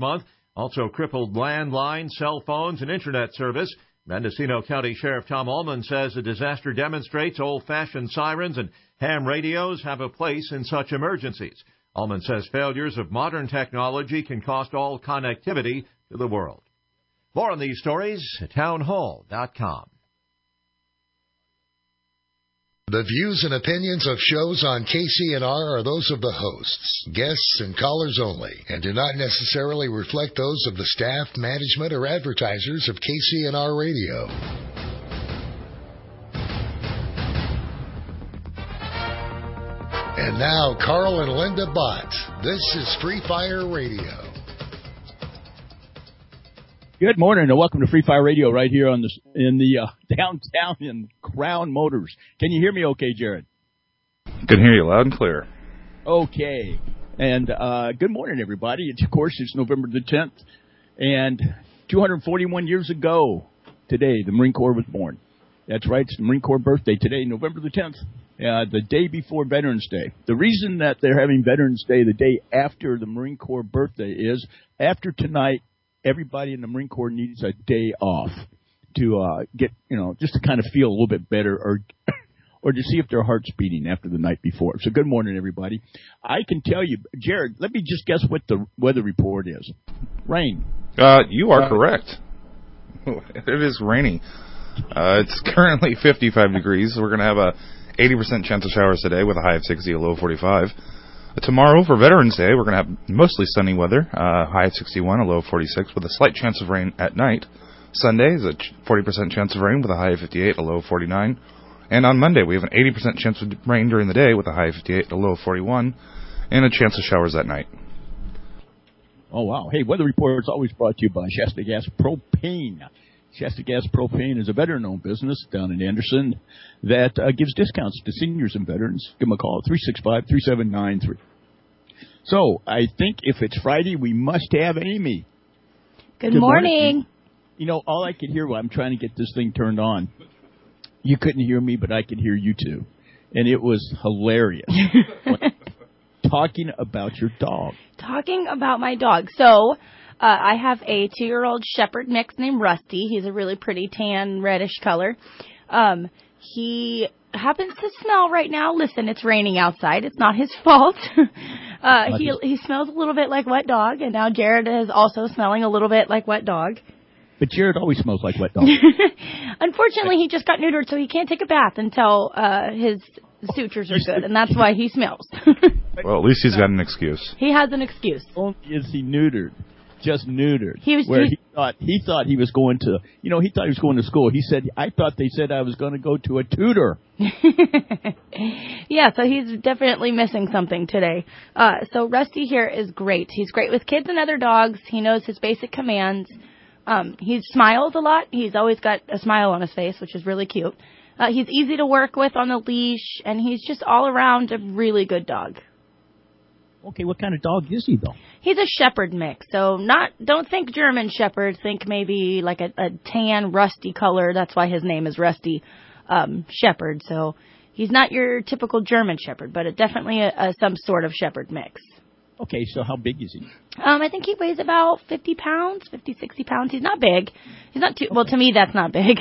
month. Also crippled landline, cell phones, and Internet service. Mendocino County Sheriff Tom Ullman says the disaster demonstrates old-fashioned sirens and ham radios have a place in such emergencies. Ullman says failures of modern technology can cost all connectivity to the world. More on these stories at townhall.com. The views and opinions of shows on KCNR are those of the hosts, guests, and callers only, and do not necessarily reflect those of the staff, management, or advertisers of KCNR Radio. And now, Carl and Linda Bott. This is Free Fire Radio. Good morning and welcome to Free Fire Radio right here in the downtown in Crown Motors. Can you hear me okay, Jared? Can hear you loud and clear. Okay. And good morning, everybody. Of course, it's November the 10th. And 241 years ago today, the Marine Corps was born. That's right. It's the Marine Corps birthday today, November the 10th, the day before Veterans Day. The reason that they're having Veterans Day the day after the Marine Corps birthday is after tonight, everybody in the Marine Corps needs a day off to get, just to kind of feel a little bit better or to see if their heart's beating after the night before. So good morning, everybody. I can tell you, Jared, let me just guess what the weather report is. Rain. You are correct. It is rainy. It's currently 55 degrees. We're going to have a 80% chance of showers today with a high of 60, a low of 45. Tomorrow, for Veterans Day, we're going to have mostly sunny weather, high of 61, a low of 46, with a slight chance of rain at night. Sunday is a 40% chance of rain with a high of 58, a low of 49. And on Monday, we have an 80% chance of rain during the day with a high of 58, a low of 41, and a chance of showers at night. Oh, wow. Hey, Weather Report is always brought to you by Shasta Gas Propane. Shasta Gas Propane is a veteran-owned business down in Anderson that gives discounts to seniors and veterans. Give them a call, 365-3793. So, I think if it's Friday, we must have Amy. Good morning. All I could hear while I'm trying to get this thing turned on, you couldn't hear me, but I could hear you too. And it was hilarious. Talking about your dog. Talking about my dog. So, I have a 2-year-old shepherd mix named Rusty. He's a really pretty tan, reddish color. He happens to smell right now. Listen, it's raining outside. It's not his fault. He smells a little bit like wet dog, and now Jared is also smelling a little bit like wet dog. But Jared always smells like wet dog. Unfortunately, he just got neutered, so he can't take a bath until his sutures are good, and that's why he smells. Well, at least he's got an excuse. He has an excuse. Only is he neutered. Just neutered. He thought he was going to, he thought he was going to school. He said, I thought they said I was going to go to a tutor. Yeah, so he's definitely missing something today. So Rusty here is great. He's great with kids and other dogs. He knows his basic commands. He smiles a lot. He's always got a smile on his face, which is really cute. He's easy to work with on the leash, and he's just all around a really good dog. Okay, what kind of dog is he, though? He's a shepherd mix, so don't think German shepherd. Think maybe like a tan, rusty color. That's why his name is Rusty Shepherd. So he's not your typical German shepherd, but definitely some sort of shepherd mix. Okay, so how big is he? I think he weighs about 50 pounds, 50, 60 pounds. He's not big. He's not too, well, to me, that's not big.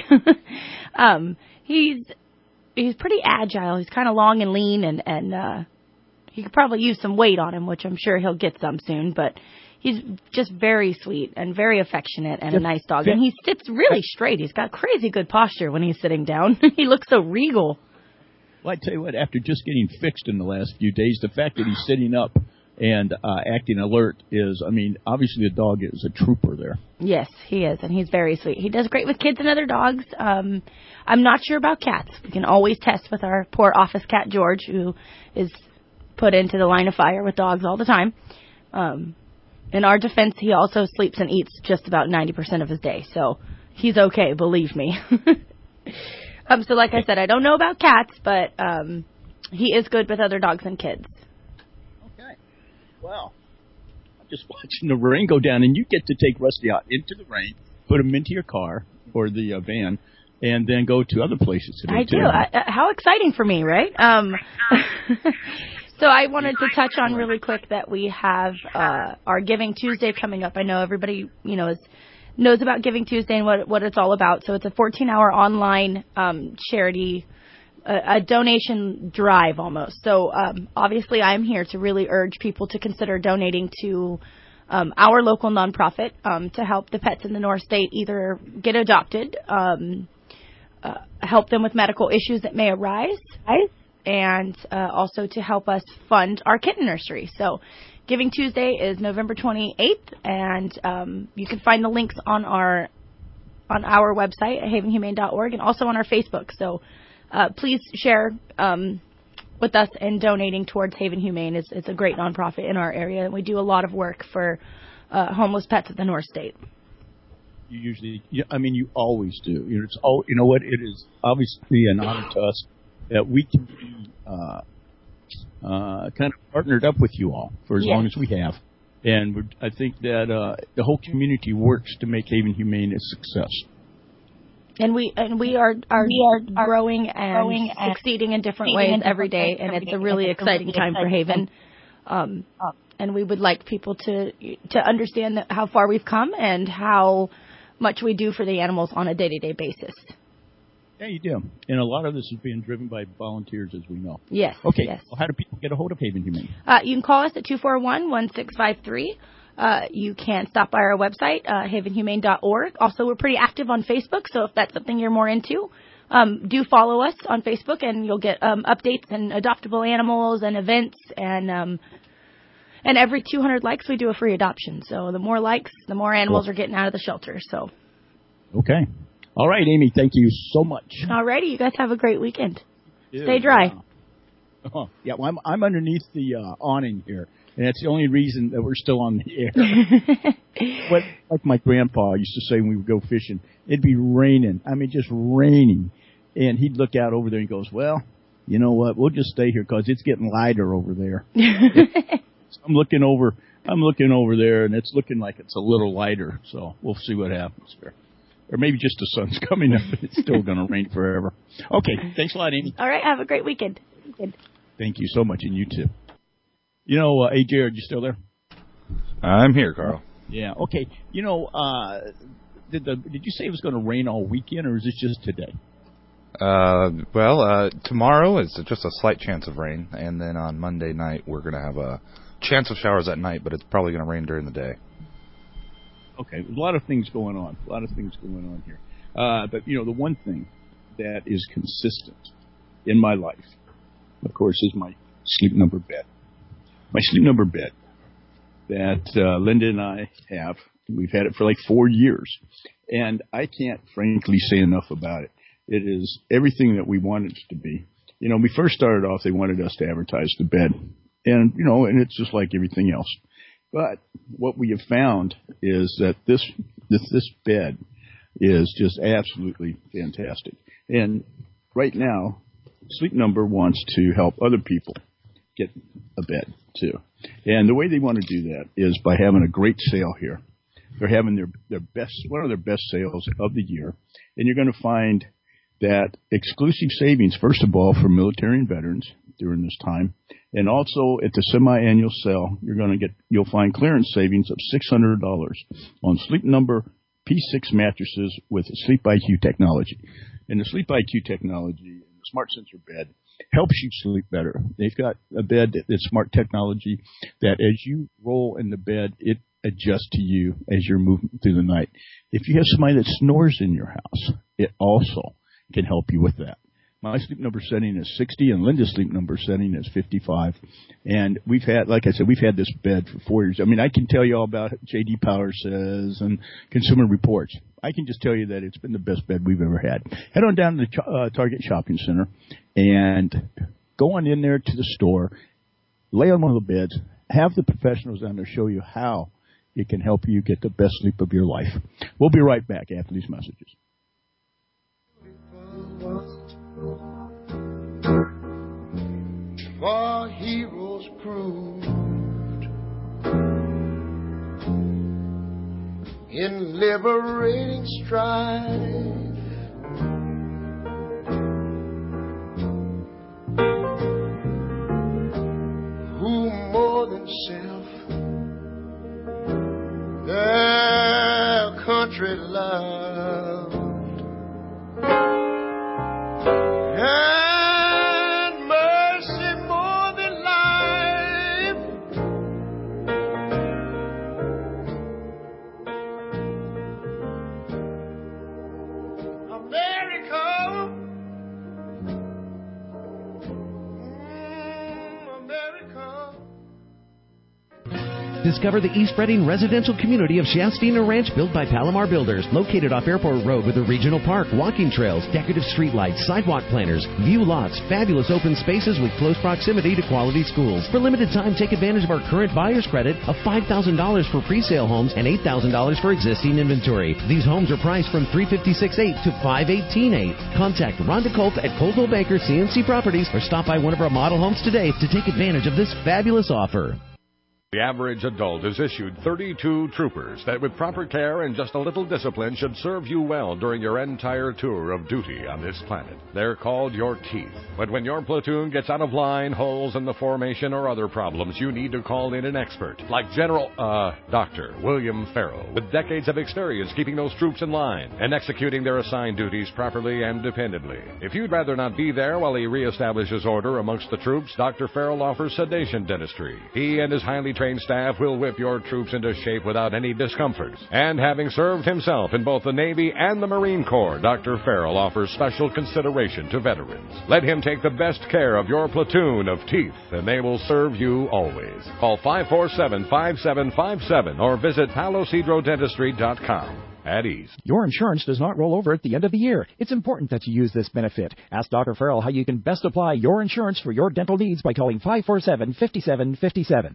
He's pretty agile. He's kind of long and lean, and he could probably use some weight on him, which I'm sure he'll get some soon, but he's just very sweet and very affectionate and a nice dog. And he sits really straight. He's got crazy good posture when he's sitting down. He looks so regal. Well, I tell you what, after just getting fixed in the last few days, the fact that he's sitting up and acting alert is, obviously the dog is a trooper there. Yes, he is, and he's very sweet. He does great with kids and other dogs. I'm not sure about cats. We can always test with our poor office cat, George, who is put into the line of fire with dogs all the time. In our defense, he also sleeps and eats just about 90% of his day, so he's okay, believe me. So like I said, I don't know about cats, but he is good with other dogs and kids. Okay. Well, I'm just watching the rain go down, and you get to take Rusty out into the rain, put him into your car or the van, and then go to other places today. I do. How exciting for me, right? So I wanted to touch on really quick that we have our Giving Tuesday coming up. I know everybody, knows about Giving Tuesday and what it's all about. So it's a 14-hour online charity, a donation drive almost. So obviously I'm here to really urge people to consider donating to our local nonprofit to help the pets in the North State either get adopted, help them with medical issues that may arise, and also to help us fund our kitten nursery. So Giving Tuesday is November 28th, and you can find the links on our website at havenhumane.org and also on our Facebook. So please share with us in donating towards Haven Humane. It's a great nonprofit in our area, and we do a lot of work for homeless pets at the North State. You always do. It's all. You know what? It is obviously an honor to us that we can be kind of partnered up with you all for as long as we have, and I think that the whole community works to make Haven Humane a success. And we are growing and succeeding in different ways every day, and it's a really exciting time for Haven. And we would like people to understand how far we've come and how much we do for the animals on a day-to-day basis. Yeah, you do. And a lot of this is being driven by volunteers, as we know. Yes. Okay. Yes. Well, how do people get a hold of Haven Humane? You can call us at 241-1653. You can stop by our website, havenhumane.org. Also, we're pretty active on Facebook, so if that's something you're more into, do follow us on Facebook, and you'll get updates and adoptable animals and events. And every 200 likes, we do a free adoption. So the more likes, the more animals are getting out of the shelter. So. Okay. All right, Amy, thank you so much. All righty, you guys have a great weekend. Stay dry. Yeah, well, I'm underneath the awning here, and that's the only reason that we're still on the air. But like my grandpa used to say when we would go fishing, it'd be raining. I mean, just raining. And he'd look out over there and goes, well, you know what, we'll just stay here because it's getting lighter over there. So I'm looking over there, and it's looking like it's a little lighter, so we'll see what happens there. Or maybe just the sun's coming up and it's still going to rain forever. Okay, thanks a lot, Amy. All right, have a great weekend. Thank you so much, and you too. Hey, Jared, you still there? I'm here, Carl. Yeah, okay. Did you say it was going to rain all weekend, or is this just today? Tomorrow is just a slight chance of rain, and then on Monday night we're going to have a chance of showers at night, but it's probably going to rain during the day. Okay, there's a lot of things going on here. But, the one thing that is consistent in my life, of course, is my Sleep Number bed. My Sleep Number bed that Linda and I have. We've had it for like 4 years, and I can't frankly say enough about it. It is everything that we wanted it to be. We first started off, they wanted us to advertise the bed, and it's just like everything else. But what we have found is that this bed is just absolutely fantastic. And right now, Sleep Number wants to help other people get a bed too. And the way they want to do that is by having a great sale here. They're having one of their best sales of the year. And you're going to find that exclusive savings, first of all, for military and veterans during this time. And also at the semi-annual sale, you'll find clearance savings of $600 on Sleep Number P6 mattresses with Sleep IQ technology. And the Sleep IQ technology, the Smart Sensor bed, helps you sleep better. They've got a bed that's smart technology that as you roll in the bed, it adjusts to you as you're moving through the night. If you have somebody that snores in your house, it also can help you with that. My Sleep Number setting is 60, and Linda's Sleep Number setting is 55. And we've had this bed for 4 years. I mean, I can tell you all about it. J.D. Power says and Consumer Reports. I can just tell you that it's been the best bed we've ever had. Head on down to the Target Shopping Center and go on in there to the store, lay on one of the beds, have the professionals down there show you how it can help you get the best sleep of your life. We'll be right back after these messages. For heroes proved in liberating strife, country loved. And mercy more than life. America. America. Discover the East Reading residential community of Shastina Ranch built by Palomar Builders, located off Airport Road with a regional park, walking trails, decorative streetlights, sidewalk planters, view lots, fabulous open spaces with close proximity to quality schools. For limited time, take advantage of our current buyer's credit of $5,000 for pre-sale homes and $8,000 for existing inventory. These homes are priced from $356,800 to $518,800. Contact Rhonda Colt at Coldwell Banker CNC Properties or stop by one of our model homes today to take advantage of this fabulous offer. The average adult is issued 32 troopers that with proper care and just a little discipline should serve you well during your entire tour of duty on this planet. They're called your teeth. But when your platoon gets out of line, holes in the formation, or other problems, you need to call in an expert like Dr. William Farrell, with decades of experience keeping those troops in line and executing their assigned duties properly and dependably. If you'd rather not be there while he reestablishes order amongst the troops, Dr. Farrell offers sedation dentistry. He and his highly trained staff will whip your troops into shape without any discomfort. And having served himself in both the Navy and the Marine Corps, Dr. Farrell offers special consideration to veterans. Let him take the best care of your platoon of teeth, and they will serve you always. Call 547-5757 or visit palosidrodentistry.com. At ease. Your insurance does not roll over at the end of the year. It's important that you use this benefit. Ask Dr. Farrell how you can best apply your insurance for your dental needs by calling 547-5757.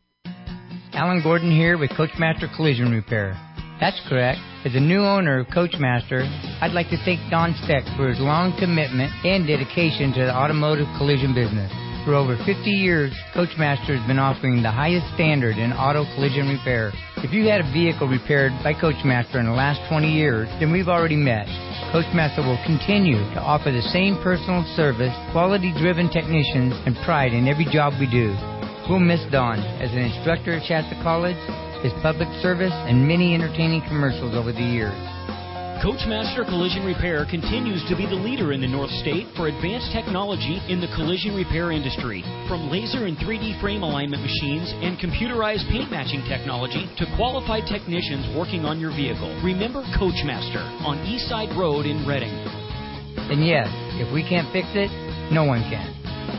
Alan Gordon here with Coachmaster Collision Repair. That's correct. As a new owner of Coachmaster, I'd like to thank Don Speck for his long commitment and dedication to the automotive collision business. For over 50 years, Coachmaster has been offering the highest standard in auto collision repair. If you had a vehicle repaired by Coachmaster in the last 20 years, then we've already met. Coachmaster will continue to offer the same personal service, quality-driven technicians, and pride in every job we do. We'll miss Don as an instructor at Shasta College, his public service, and many entertaining commercials over the years. Coachmaster Collision Repair continues to be the leader in the North State for advanced technology in the collision repair industry. From laser and 3D frame alignment machines and computerized paint matching technology to qualified technicians working on your vehicle. Remember Coachmaster on Eastside Road in Reading. And yes, if we can't fix it, no one can.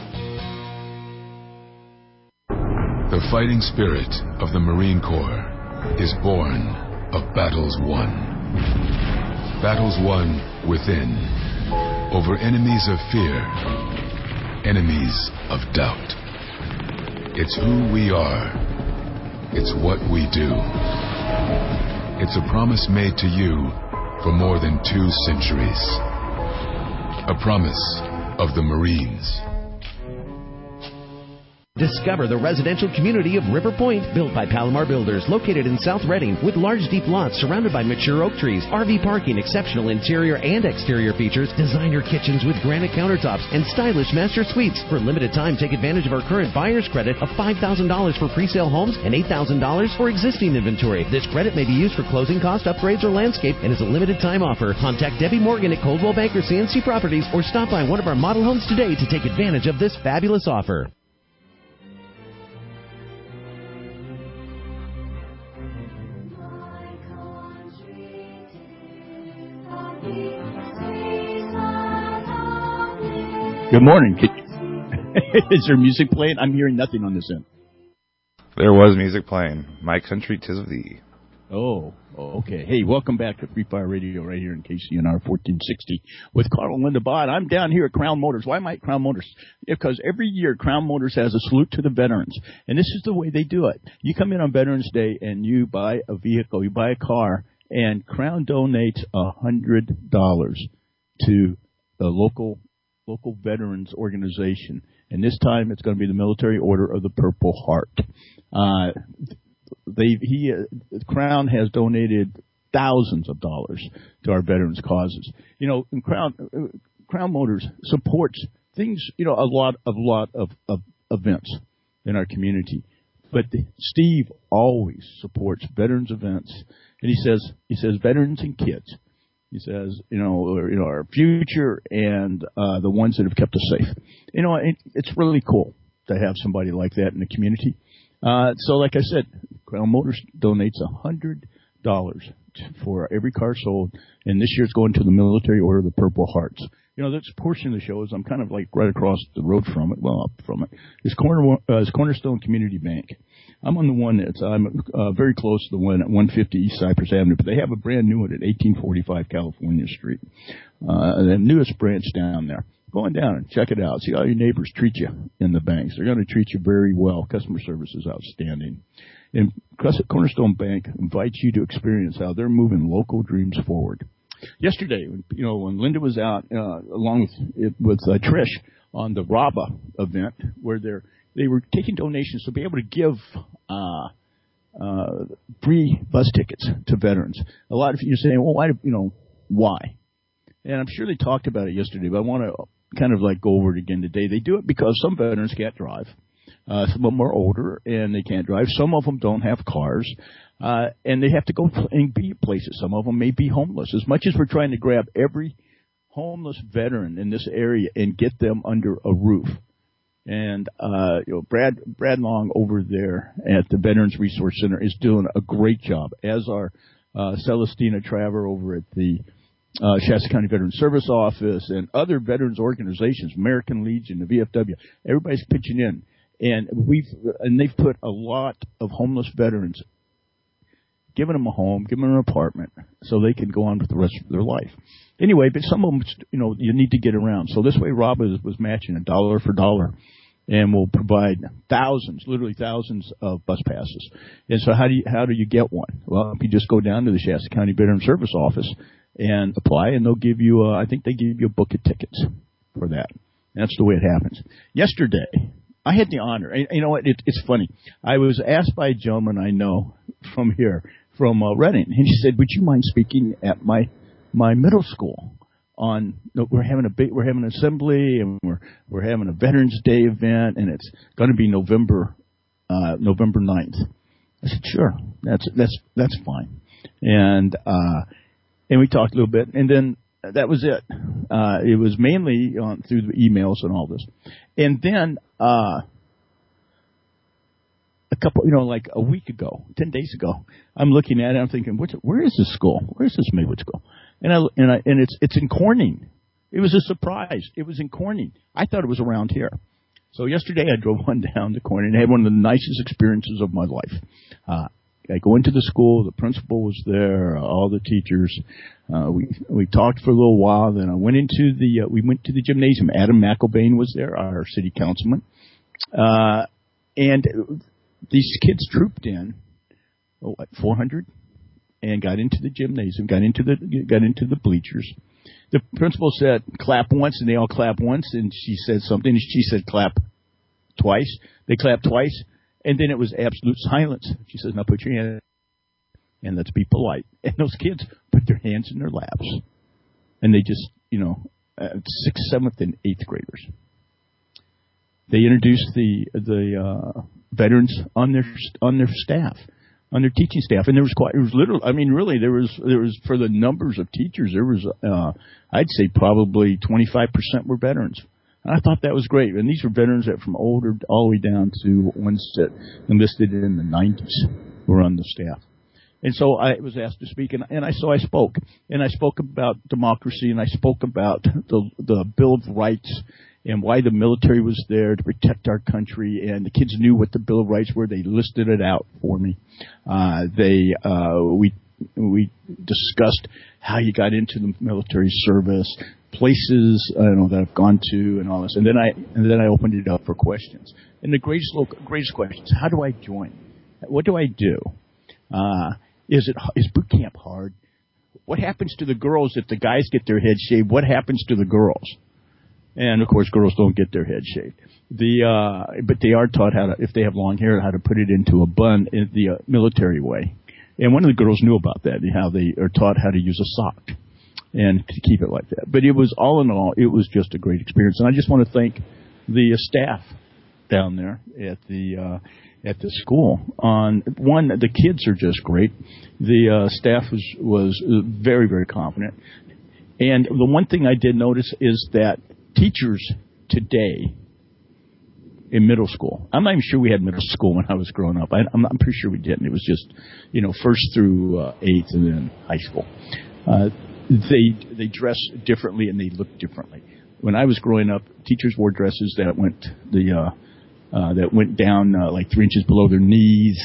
The fighting spirit of the Marine Corps is born of battles won. Battles won within, over enemies of fear, enemies of doubt. It's who we are. It's what we do. It's a promise made to you for more than 2 centuries. A promise of the Marines. Discover the residential community of River Point, built by Palomar Builders, located in South Reading, with large, deep lots surrounded by mature oak trees, RV parking, exceptional interior and exterior features, designer kitchens with granite countertops, and stylish master suites. For a limited time, take advantage of our current buyer's credit of $5,000 for pre-sale homes and $8,000 for existing inventory. This credit may be used for closing cost upgrades or landscape and is a limited time offer. Contact Debbie Morgan at Coldwell Banker CNC Properties or stop by one of our model homes today to take advantage of this fabulous offer. Good morning. Is there music playing? I'm hearing nothing on this end. There was music playing. My Country 'Tis of Thee. Oh, okay. Hey, welcome back to Free Fire Radio right here in KCNR 1460 with Carl and Linda Bott. I'm down here at Crown Motors. Why am I at Crown Motors? Because every year Crown Motors has a salute to the veterans, and this is the way they do it. You come in on Veterans Day and you buy a vehicle, you buy a car, and Crown donates $100 to the local veterans organization, and this time it's going to be the Military Order of the Purple Heart. Crown has donated thousands of dollars to our veterans' causes. You know, and Crown Motors supports things. You know, a lot of events in our community. But Steve always supports veterans events, and he says veterans and kids. He says, our future and the ones that have kept us safe. It's really cool to have somebody like that in the community. So, like I said, Crown Motors donates $100 for every car sold, and this year's going to the Military Order of the Purple Hearts. That's a portion of the show is I'm kind of like right across the road from it, up from it. It's Cornerstone Community Bank. I'm on the one I'm very close to the one at 150 East Cypress Avenue, but they have a brand new one at 1845 California Street. The newest branch down there. Go on down and check it out. See how your neighbors treat you in the banks. They're going to treat you very well. Customer service is outstanding. And Cornerstone Bank invites you to experience how they're moving local dreams forward. Yesterday, when Linda was out along with Trish on the RABA event, where they were taking donations to be able to give free bus tickets to veterans. A lot of you are saying, well, why? And I'm sure they talked about it yesterday, but I want to kind of like go over it again today. They do it because some veterans can't drive. Some of them are older and they can't drive. Some of them don't have cars, and they have to go and be places. Some of them may be homeless. As much as we're trying to grab every homeless veteran in this area and get them under a roof. And, Brad Long over there at the Veterans Resource Center is doing a great job, as are Celestina Traver over at the Shasta County Veterans Service Office and other veterans organizations, American Legion, the VFW. Everybody's pitching in. And they've put a lot of homeless veterans, giving them a home, giving them an apartment, so they can go on with the rest of their life. Anyway, but some of them, you need to get around. So this way, Rob was matching $1 for $1, and will provide literally thousands of bus passes. And so how do you get one? Well, you just go down to the Shasta County Veterans Service Office and apply, and they'll give you, I think they give you a book of tickets for that. That's the way it happens. Yesterday, I had the honor. You know what? It's funny. I was asked by a gentleman I know from here, from Reading, and he said, "Would you mind speaking at my middle school on? We're having an assembly, and we're having a Veterans Day event, and it's going to be November 9th." I said, "Sure, that's fine." And we talked a little bit, and then that was it. It was mainly through the emails and all this. And then a couple, like a week ago, 10 days ago, I'm looking at it, I'm thinking, where is this school? Where is this Maywood school? And it's in Corning. It was a surprise. It was in Corning. I thought it was around here. So yesterday I drove on down to Corning and had one of the nicest experiences of my life. I go into the school, the principal was there, all the teachers. We talked for a little while, then we went to the gymnasium. Adam McElbain was there, our city councilman. And these kids trooped in, 400, and got into the gymnasium, got into the bleachers. The principal said, "Clap once," and they all clapped once, and she said something, and she said, "Clap twice." They clapped twice. And then it was absolute silence. She says, "Now put your hand and let's be polite." And those kids put their hands in their laps. And they just, 6th, 7th, and 8th graders. They introduced the veterans on their staff, on their teaching staff. And there was for the numbers of teachers, there was, I'd say probably 25% were veterans. I thought that was great. And these were veterans that from older all the way down to ones that enlisted in the 90s were on the staff. And so I was asked to speak, and I spoke. And I spoke about democracy, and I spoke about the Bill of Rights and why the military was there to protect our country. And the kids knew what the Bill of Rights were. They listed it out for me. We discussed how you got into the military service, places that I've gone to, and all this. And then I opened it up for questions. And the greatest questions: how do I join? What do I do? Is boot camp hard? What happens to the girls if the guys get their heads shaved? What happens to the girls? And of course, girls don't get their heads shaved. But they are taught how to, if they have long hair, how to put it into a bun in the military way. And one of the girls knew about that, how they are taught how to use a sock and to keep it like that. But it was, all in all, it was just a great experience. And I just want to thank the staff down there at the at the school. The kids are just great. The staff was very, very confident. And the one thing I did notice is that teachers today in middle school, I'm not even sure we had middle school when I was growing up. I'm pretty sure we didn't. It was just, first through eighth and then high school. They dress differently and they look differently. When I was growing up, teachers wore dresses that went down like 3 inches below their knees.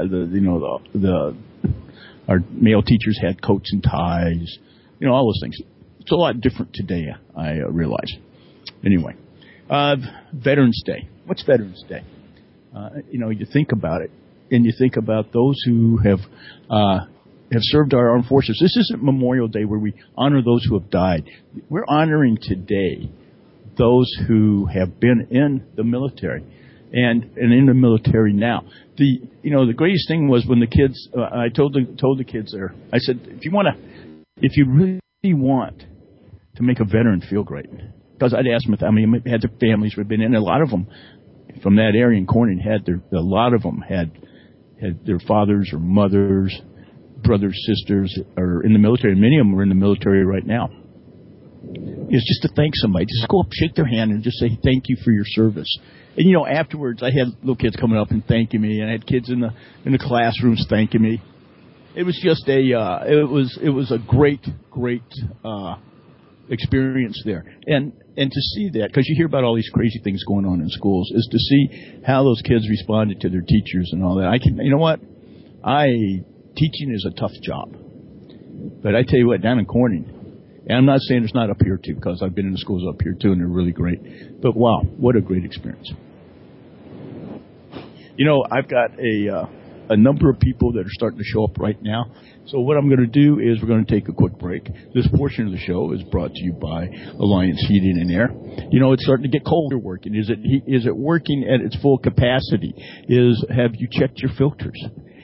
Our male teachers had coats and ties. All those things. It's a lot different today, I realize. Anyway, Veterans Day. What's Veterans Day? You think about it, and you think about those who have served our armed forces. This isn't Memorial Day where we honor those who have died. We're honoring today those who have been in the military and in the military now. The greatest thing was when the kids. I told the kids there. I said, if you really want to make a veteran feel great, because I'd asked them how many had their families who had been in. A lot of them from that area in Corning a lot of them had their fathers or mothers, brothers, sisters are in the military. Many of them are in the military right now. It's just to thank somebody. Just go up, shake their hand, and just say thank you for your service. And afterwards, I had little kids coming up and thanking me, and I had kids in the classrooms thanking me. It was just it was a great experience there, and to see that, because you hear about all these crazy things going on in schools, is to see how those kids responded to their teachers and all that. Teaching is a tough job, but I tell you what, down in Corning, and I'm not saying it's not up here too, because I've been in the schools up here too, and they're really great. But wow, what a great experience! I've got a number of people that are starting to show up right now. So what I'm going to do is we're going to take a quick break. This portion of the show is brought to you by Alliance Heating and Air. It's starting to get colder working. Is it working at its full capacity? Have you checked your filters?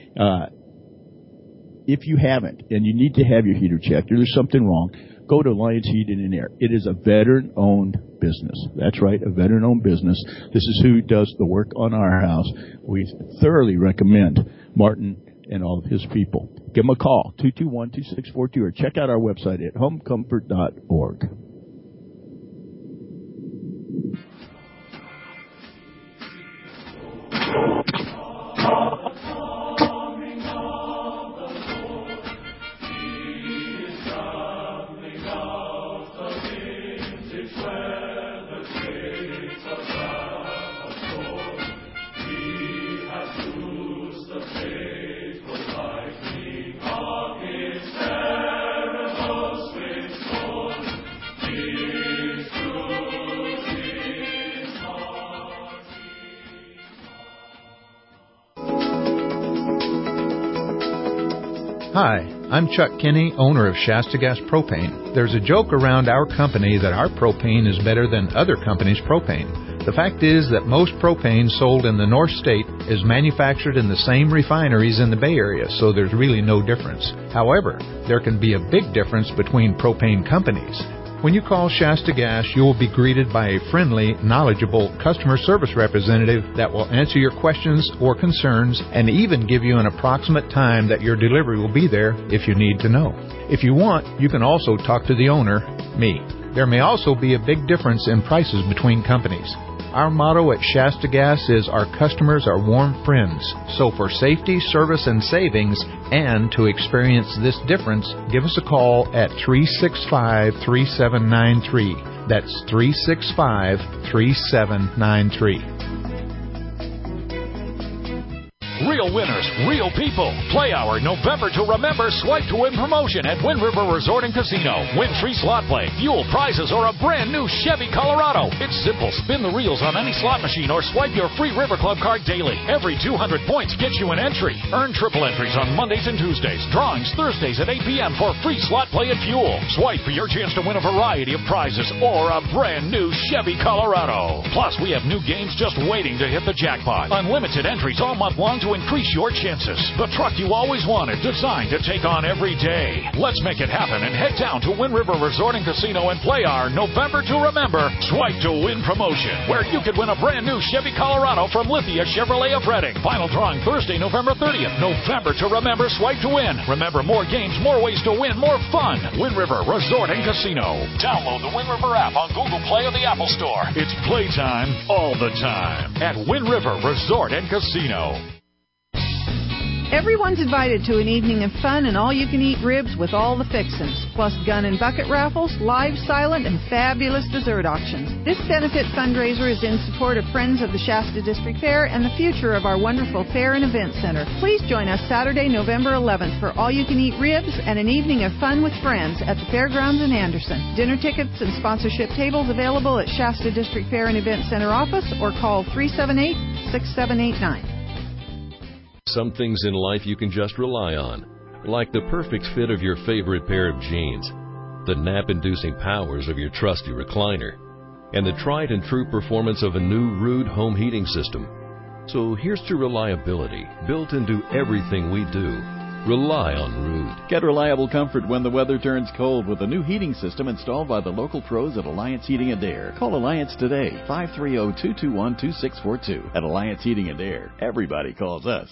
If you haven't, and you need to have your heater checked, or there's something wrong, go to Alliance Heating and Air. It is a veteran-owned business. That's right, a veteran-owned business. This is who does the work on our house. We thoroughly recommend Martin and all of his people. Give them a call, 221-2642, or check out our website at homecomfort.org. Hi, I'm Chuck Kinney, owner of Shasta Gas Propane. There's a joke around our company that our propane is better than other companies' propane. The fact is that most propane sold in the North State is manufactured in the same refineries in the Bay Area, so there's really no difference. However, there can be a big difference between propane companies. When you call Shasta Gas, you will be greeted by a friendly, knowledgeable customer service representative that will answer your questions or concerns and even give you an approximate time that your delivery will be there if you need to know. If you want, you can also talk to the owner, me. There may also be a big difference in prices between companies. Our motto at Shasta Gas is our customers are warm friends. So for safety, service, and savings, and to experience this difference, give us a call at 365-3793. That's 365-3793. Real winners, real people. Play Hour November to Remember Swipe to Win promotion at Wind River Resort and Casino. Win free slot play, fuel prizes, or a brand new Chevy Colorado. It's simple. Spin the reels on any slot machine or swipe your free River Club card daily. Every 200 points gets you an entry. Earn triple entries on Mondays and Tuesdays. Drawings Thursdays at 8 p.m. for free slot play and fuel. Swipe for your chance to win a variety of prizes or a brand new Chevy Colorado. Plus, we have new games just waiting to hit the jackpot. Unlimited entries all month long to include increase your chances. The truck you always wanted, designed to take on every day. Let's make it happen and head down to Wind River Resort and Casino and play our November to Remember Swipe to Win promotion, where you could win a brand new Chevy Colorado from Lithia Chevrolet of Reading. Final drawing Thursday, November 30th. November to Remember Swipe to Win. Remember, more games, more ways to win, more fun. Wind River Resort and Casino. Download the Wind River app on Google Play or the Apple Store. It's playtime all the time at Wind River Resort and Casino. Everyone's invited to an evening of fun and all-you-can-eat ribs with all the fixins, plus gun and bucket raffles, live, silent, and fabulous dessert auctions. This benefit fundraiser is in support of Friends of the Shasta District Fair and the future of our wonderful fair and event center. Please join us Saturday, November 11th for all-you-can-eat ribs and an evening of fun with friends at the Fairgrounds in Anderson. Dinner tickets and sponsorship tables available at Shasta District Fair and Event Center office or call 378-6789. Some things in life you can just rely on, like the perfect fit of your favorite pair of jeans, the nap-inducing powers of your trusty recliner, and the tried and true performance of a new Ruud home heating system. So here's to reliability built into everything we do. Rely on Ruud. Get reliable comfort when the weather turns cold with a new heating system installed by the local pros at Alliance Heating and Air. Call Alliance today, 530-221-2642. At Alliance Heating and Air, everybody calls us.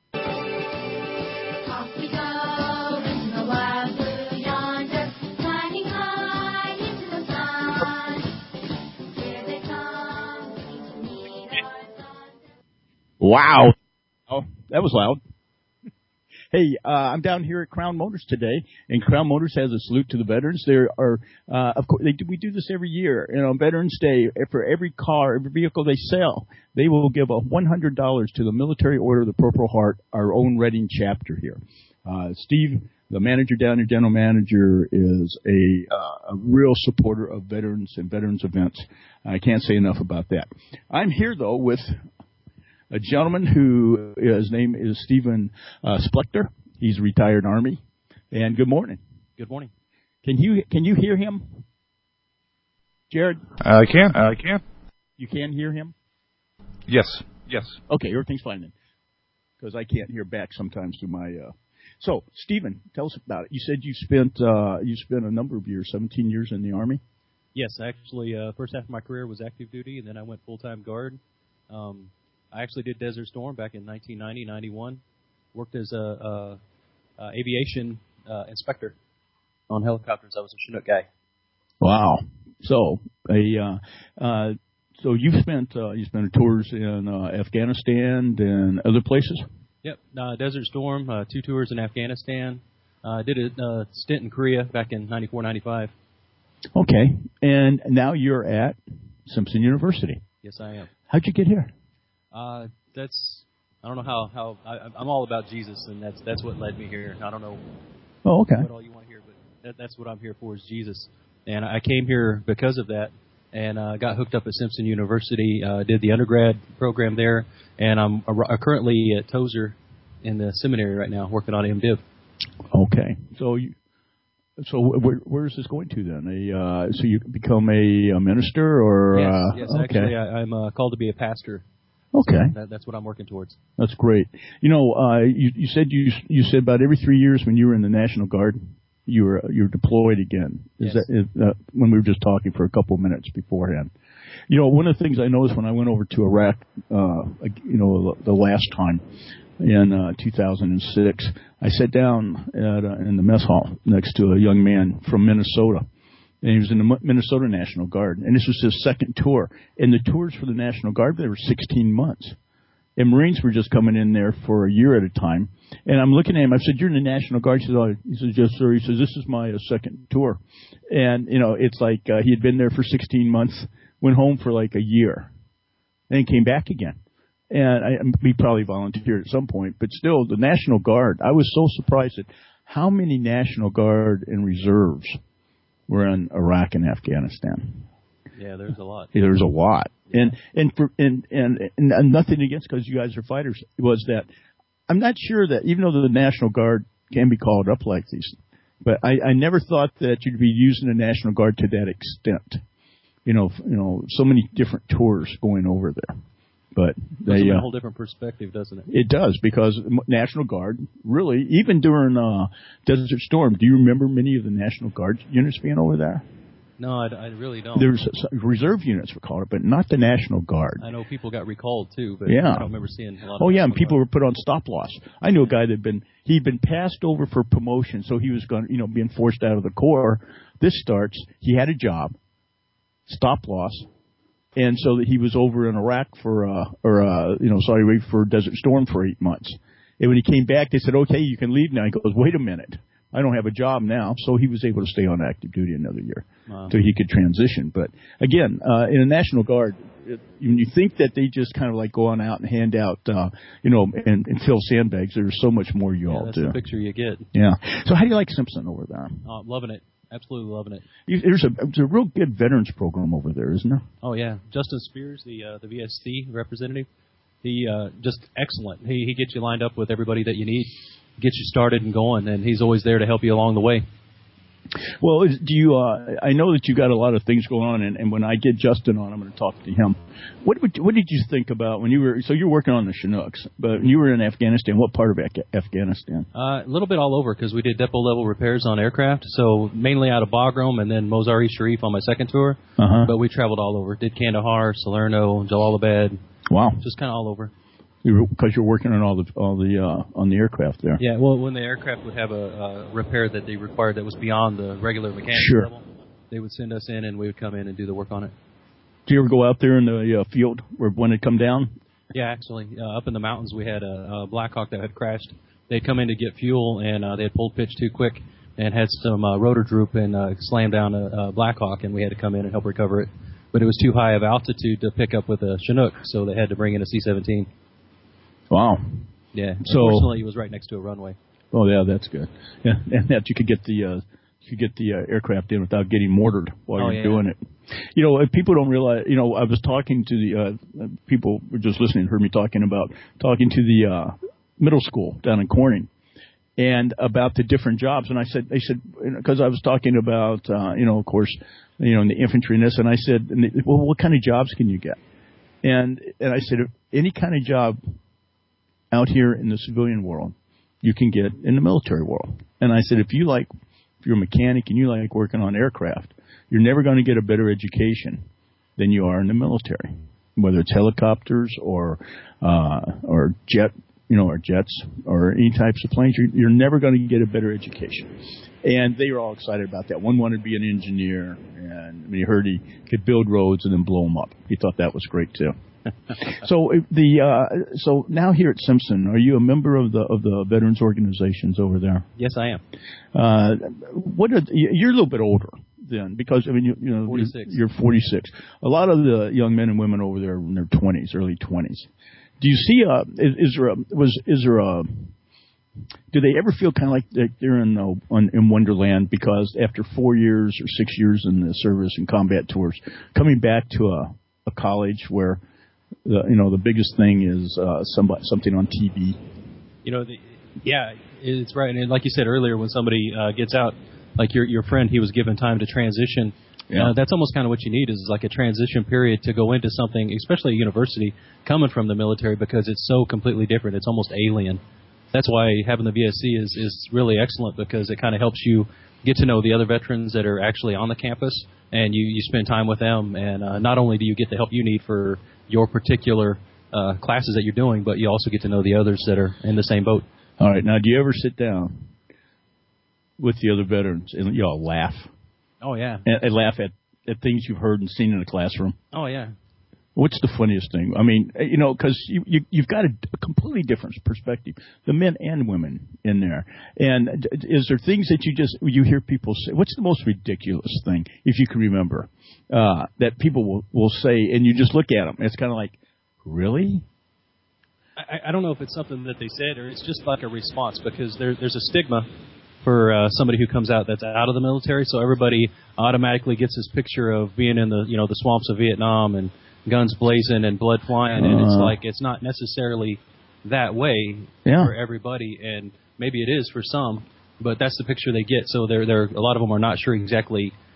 Wow. Oh, that was loud. Hey, I'm down here at Crown Motors today, and Crown Motors has a salute to the veterans. There are, of course, we do this every year. You know, Veterans Day, for every car, every vehicle they sell, they will give $100 to the Military Order of the Purple Heart, our own Reading chapter here. Steve, the manager down here, general manager, is a real supporter of veterans and veterans events. I can't say enough about that. I'm here, though, with a gentleman who, his name is Stephen Splector. He's a retired Army. And good morning. Good morning. Can you hear him, Jared? I can. You can hear him? Yes. Okay, everything's fine then. Because I can't hear back sometimes through my. So, Stephen, tell us about it. You said you spent a number of years, 17 years in the Army. Yes, actually, first half of my career was active duty, and then I went full-time guard. I actually did Desert Storm back in 1990, 91. Worked as a aviation inspector on helicopters. I was a Chinook guy. Wow. So so you spent tours in Afghanistan and other places? Yep. Desert Storm, 2 tours in Afghanistan. I did a stint in Korea back in 94, 95. Okay. And now you're at Simpson University. Yes, I am. How'd you get here? I don't know how I'm all about Jesus, and that's what led me here. I don't know what all you want to hear, but that's what I'm here for is Jesus. And I came here because of that, and got hooked up at Simpson University, did the undergrad program there, and I'm currently at Tozer in the seminary right now, working on MDiv. Okay. So where is this going to then? So you become a minister, or? Yes. Okay. Actually, I'm called to be a pastor. Okay. So that's what I'm working towards. That's great. You know, you said about every 3 years when you were in the National Guard, you were deployed again. Is Yes. that when we were just talking for a couple of minutes beforehand? You know, one of the things I noticed when I went over to Iraq, the last time in 2006, I sat down in the mess hall next to a young man from Minnesota. And he was in the Minnesota National Guard. And this was his second tour. And the tours for the National Guard, they were 16 months. And Marines were just coming in there for a year at a time. And I'm looking at him. I said, "You're in the National Guard?" He says, "Yes, sir." He says, "This is my second tour." And, you know, it's like he had been there for 16 months, went home for like a year, and then came back again. And he probably volunteered at some point. But still, the National Guard, I was so surprised at how many National Guard and reserves were in Iraq and Afghanistan. Yeah, there's a lot. Yeah, there's a lot. Yeah. And nothing against, because you guys are fighters, was that I'm not sure that even though the National Guard can be called up like these, but I never thought that you'd be using the National Guard to that extent. You know, so many different tours going over there. But they gives them a whole different perspective, doesn't it? It does, because National Guard, really, even during Desert Storm, do you remember many of the National Guard units being over there? No, I really don't. There's reserve units, we call it, but not the National Guard. I know people got recalled too, but yeah. I don't remember seeing a lot of. Oh yeah, and people were put on stop loss. I knew a guy he'd been passed over for promotion, so he was being forced out of the Corps. This starts. He had a job, stop loss, and so that he was over in Iraq for Saudi Arabia for Desert Storm for 8 months. And when he came back, they said, "Okay, you can leave now." He goes, "Wait a minute. I don't have a job now," so he was able to stay on active duty another year, so he could transition. But again, in a National Guard, when you think that they just kind of like go on out and hand out, and fill sandbags, there's so much more you all that's do. the picture you get. Yeah. So how do you like Simpson over there? Loving it. Absolutely loving it. There's a real good veterans program over there, isn't there? Oh yeah, Justin Spears, the VSC representative, he just excellent. He gets you lined up with everybody that you need. Get you started and going, and he's always there to help you along the way. Well, do you? I know that you got a lot of things going on, and when I get Justin on, I'm going to talk to him. What did you think about when you were? So you're working on the Chinooks, but you were in Afghanistan. What part of Afghanistan? A little bit all over, because we did depot level repairs on aircraft. So mainly out of Bagram and then Mozar-e-Sharif on my second tour. But we traveled all over. Did Kandahar, Salerno, Jalalabad. Wow. Just kind of all over. Because you're working on on the aircraft there. Yeah, well, when the aircraft would have a repair that they required that was beyond the regular mechanic level, they would send us in and we would come in and do the work on it. Do you ever go out there in the field when it come down? Yeah, actually, up in the mountains we had a Black Hawk that had crashed. They'd come in to get fuel and they had pulled pitch too quick and had some rotor droop and slammed down a Black Hawk, and we had to come in and help recover it. But it was too high of altitude to pick up with a Chinook, so they had to bring in a C-17. Wow. Yeah. So unfortunately, he was right next to a runway. Oh yeah, that's good. Yeah, and that you could get the aircraft in without getting mortared while you're doing it. People don't realize. I was talking to the people were just listening, heard me talking to the middle school down in Corning, and about the different jobs. And they said because I was talking about of course in the infantry and this, and I said, well, what kind of jobs can you get? And I said, any kind of job out here in the civilian world, you can get in the military world. And I said, if you're a mechanic and you like working on aircraft, you're never going to get a better education than you are in the military, whether it's helicopters or jets or any types of planes. You're never going to get a better education. And they were all excited about that. One wanted to be an engineer, and when he heard he could build roads and then blow them up, he thought that was great too. So now here at Simpson, are you a member of the veterans organizations over there? Yes, I am. You're a little bit older then, because 46. You're 46. A lot of the young men and women over there are in their 20s, early 20s. Do you see do they ever feel kind of like they're in Wonderland, because after 4 years or 6 years in the service and combat tours, coming back to a college where the biggest thing is something on TV? Yeah, it's right. And like you said earlier, when somebody gets out, like your friend, he was given time to transition. Yeah. That's almost kind of what you need is like a transition period to go into something, especially a university, coming from the military, because it's so completely different. It's almost alien. That's why having the VSC is really excellent, because it kind of helps you get to know the other veterans that are actually on the campus, and you spend time with them. And not only do you get the help you need for your particular classes that you're doing, but you also get to know the others that are in the same boat. All right. Now, do you ever sit down with the other veterans and y'all laugh? Oh, yeah. And laugh at things you've heard and seen in the classroom? Oh, yeah. What's the funniest thing? I mean, because you've got a completely different perspective, the men and women in there. And is there things that you hear people say? What's the most ridiculous thing, if you can remember, that people will say, and you just look at them? It's kind of like, really? I don't know if it's something that they said or it's just like a response, because there's a stigma for somebody who comes out that's out of the military. So everybody automatically gets this picture of being in the swamps of Vietnam and guns blazing and blood flying, and it's like it's not necessarily that way for everybody, and maybe it is for some, but that's the picture they get. So they're a lot of them are not sure exactly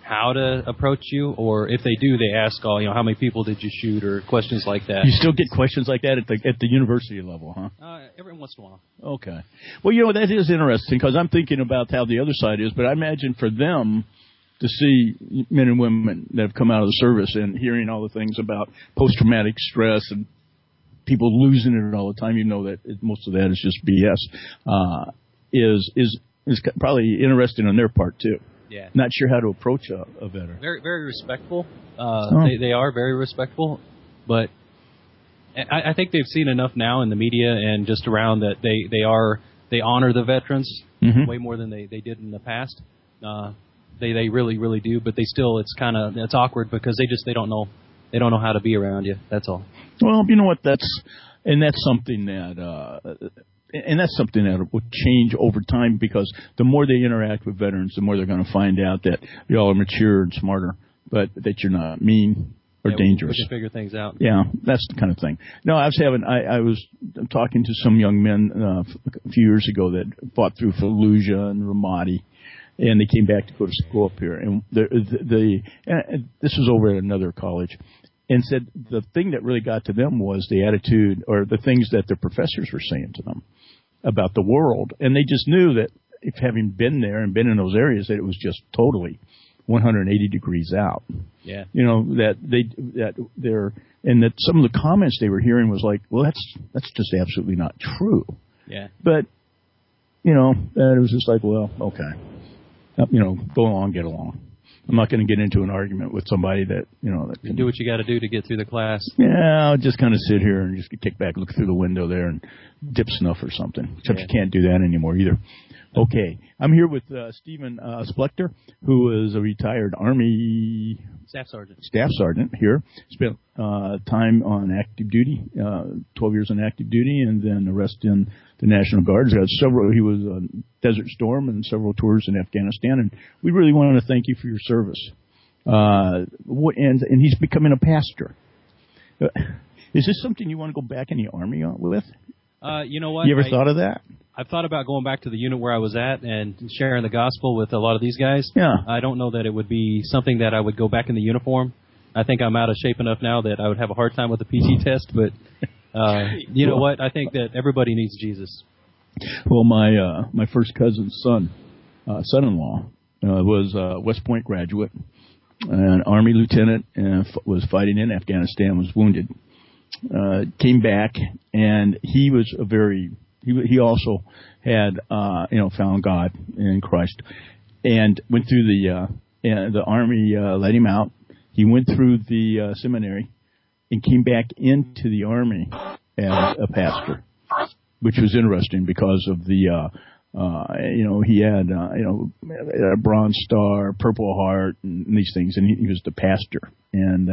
how to approach you, or if they do, they ask all, how many people did you shoot, or questions like that. You still get questions like that at the university level, huh? Every once in a while. Okay. Well, that is interesting, because I'm thinking about how the other side is, but I imagine for them to see men and women that have come out of the service and hearing all the things about post-traumatic stress and people losing it all the time, that most of that is just BS, is probably interesting on their part, too. Yeah. Not sure how to approach a veteran. Very, very respectful. They are very respectful, but I think they've seen enough now in the media and just around that they honor the veterans way more than they did in the past. They really, really do, but it's awkward because they don't know how to be around you. That's all. Well, you know what? That's something that. And that's something that will change over time, because the more they interact with veterans, the more they're going to find out that y'all are mature and smarter, but that you're not mean or dangerous. We can figure things out. Yeah, that's the kind of thing. No, I was talking to some young men a few years ago that fought through Fallujah and Ramadi, and they came back to go to school up here. And this was over at another college. And said the thing that really got to them was the attitude or the things that their professors were saying to them about the world. And they just knew that if having been there and been in those areas, that it was just totally 180 degrees out. Yeah. That some of the comments they were hearing was like, well, that's just absolutely not true. Yeah. But, it was just like, well, okay. Go along, get along. I'm not going to get into an argument with somebody that, that can do what you got to do to get through the class. Yeah, I'll just kind of sit here and just kick back, look through the window there, and dip snuff or something. Except you can't do that anymore either. Okay. I'm here with Stephen Splector, who is a retired Army Staff Sergeant here. Spent time on active duty, 12 years on active duty, and then the rest in the National Guard. He was on Desert Storm and several tours in Afghanistan, and we really want to thank you for your service. And he's becoming a pastor. Is this something you want to go back in the Army with? You know what? You ever thought of that? I've thought about going back to the unit where I was at and sharing the gospel with a lot of these guys. Yeah. I don't know that it would be something that I would go back in the uniform. I think I'm out of shape enough now that I would have a hard time with the PT test, but you know what? I think that everybody needs Jesus. Well, my first cousin's son-in-law, was a West Point graduate, an Army lieutenant, and was fighting in Afghanistan, was wounded. Came back, and he was he also had, found God in Christ, and went through the Army let him out. He went through the seminary and came back into the Army as a pastor, which was interesting because of the, he had, a Bronze Star, Purple Heart, and these things, and he was the pastor, and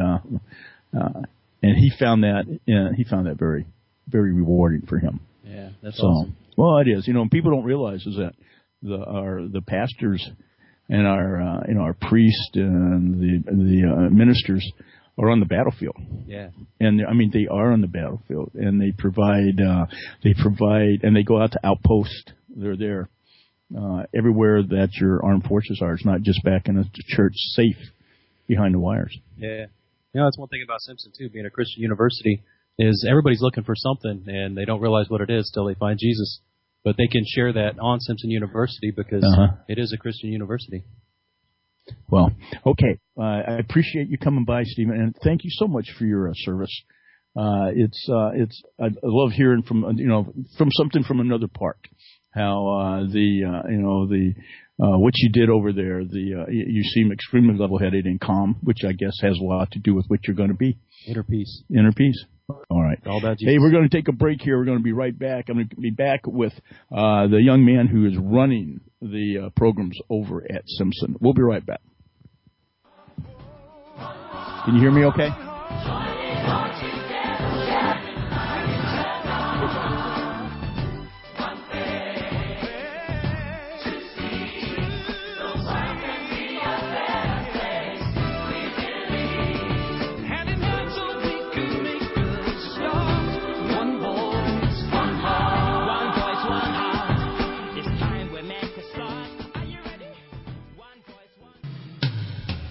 he found that very, very rewarding for him. Yeah, that's awesome. Well, it is. People don't realize is that the pastors and our priests and the ministers are on the battlefield. Yeah. And they are on the battlefield, and they provide, and they go out to outposts. They're there everywhere that your armed forces are. It's not just back in a church safe behind the wires. Yeah. That's one thing about Simpson too, being a Christian university, is everybody's looking for something, and they don't realize what it is till they find Jesus. But they can share that on Simpson University because it is a Christian university. Well, okay. I appreciate you coming by, Stephen, and thank you so much for your service. I love hearing from something from another part, how what you did over there. You seem extremely level-headed and calm, which I guess has a lot to do with what you're going to be. Inner peace. All right. All about Jesus. Hey, we're going to take a break here. We're going to be right back. I'm going to be back with the young man who is running the programs over at Simpson. We'll be right back. Can you hear me okay?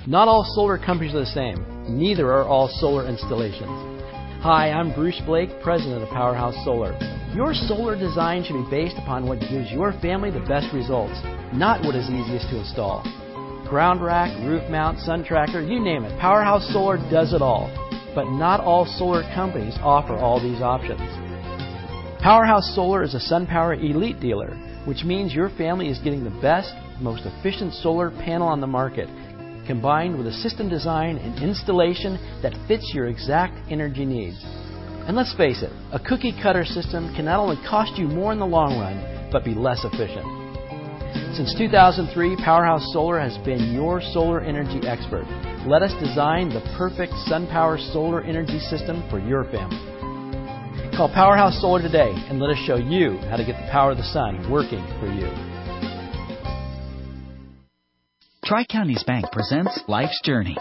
Not all solar companies are the same. Neither are all solar installations. Hi, I'm Bruce Blake, president of Powerhouse Solar. Your solar design should be based upon what gives your family the best results, not what is easiest to install. Ground rack, roof mount, sun tracker, you name it. Powerhouse Solar does it all. But not all solar companies offer all these options. Powerhouse Solar is a SunPower Elite dealer, which means your family is getting the best, most efficient solar panel on the market, combined with a system design and installation that fits your exact energy needs. And let's face it, a cookie cutter system can not only cost you more in the long run, but be less efficient. Since 2003, Powerhouse Solar has been your solar energy expert. Let us design the perfect SunPower solar energy system for your family. Call Powerhouse Solar today and let us show you how to get the power of the sun working for you. Tri-Counties Bank presents Life's Journey.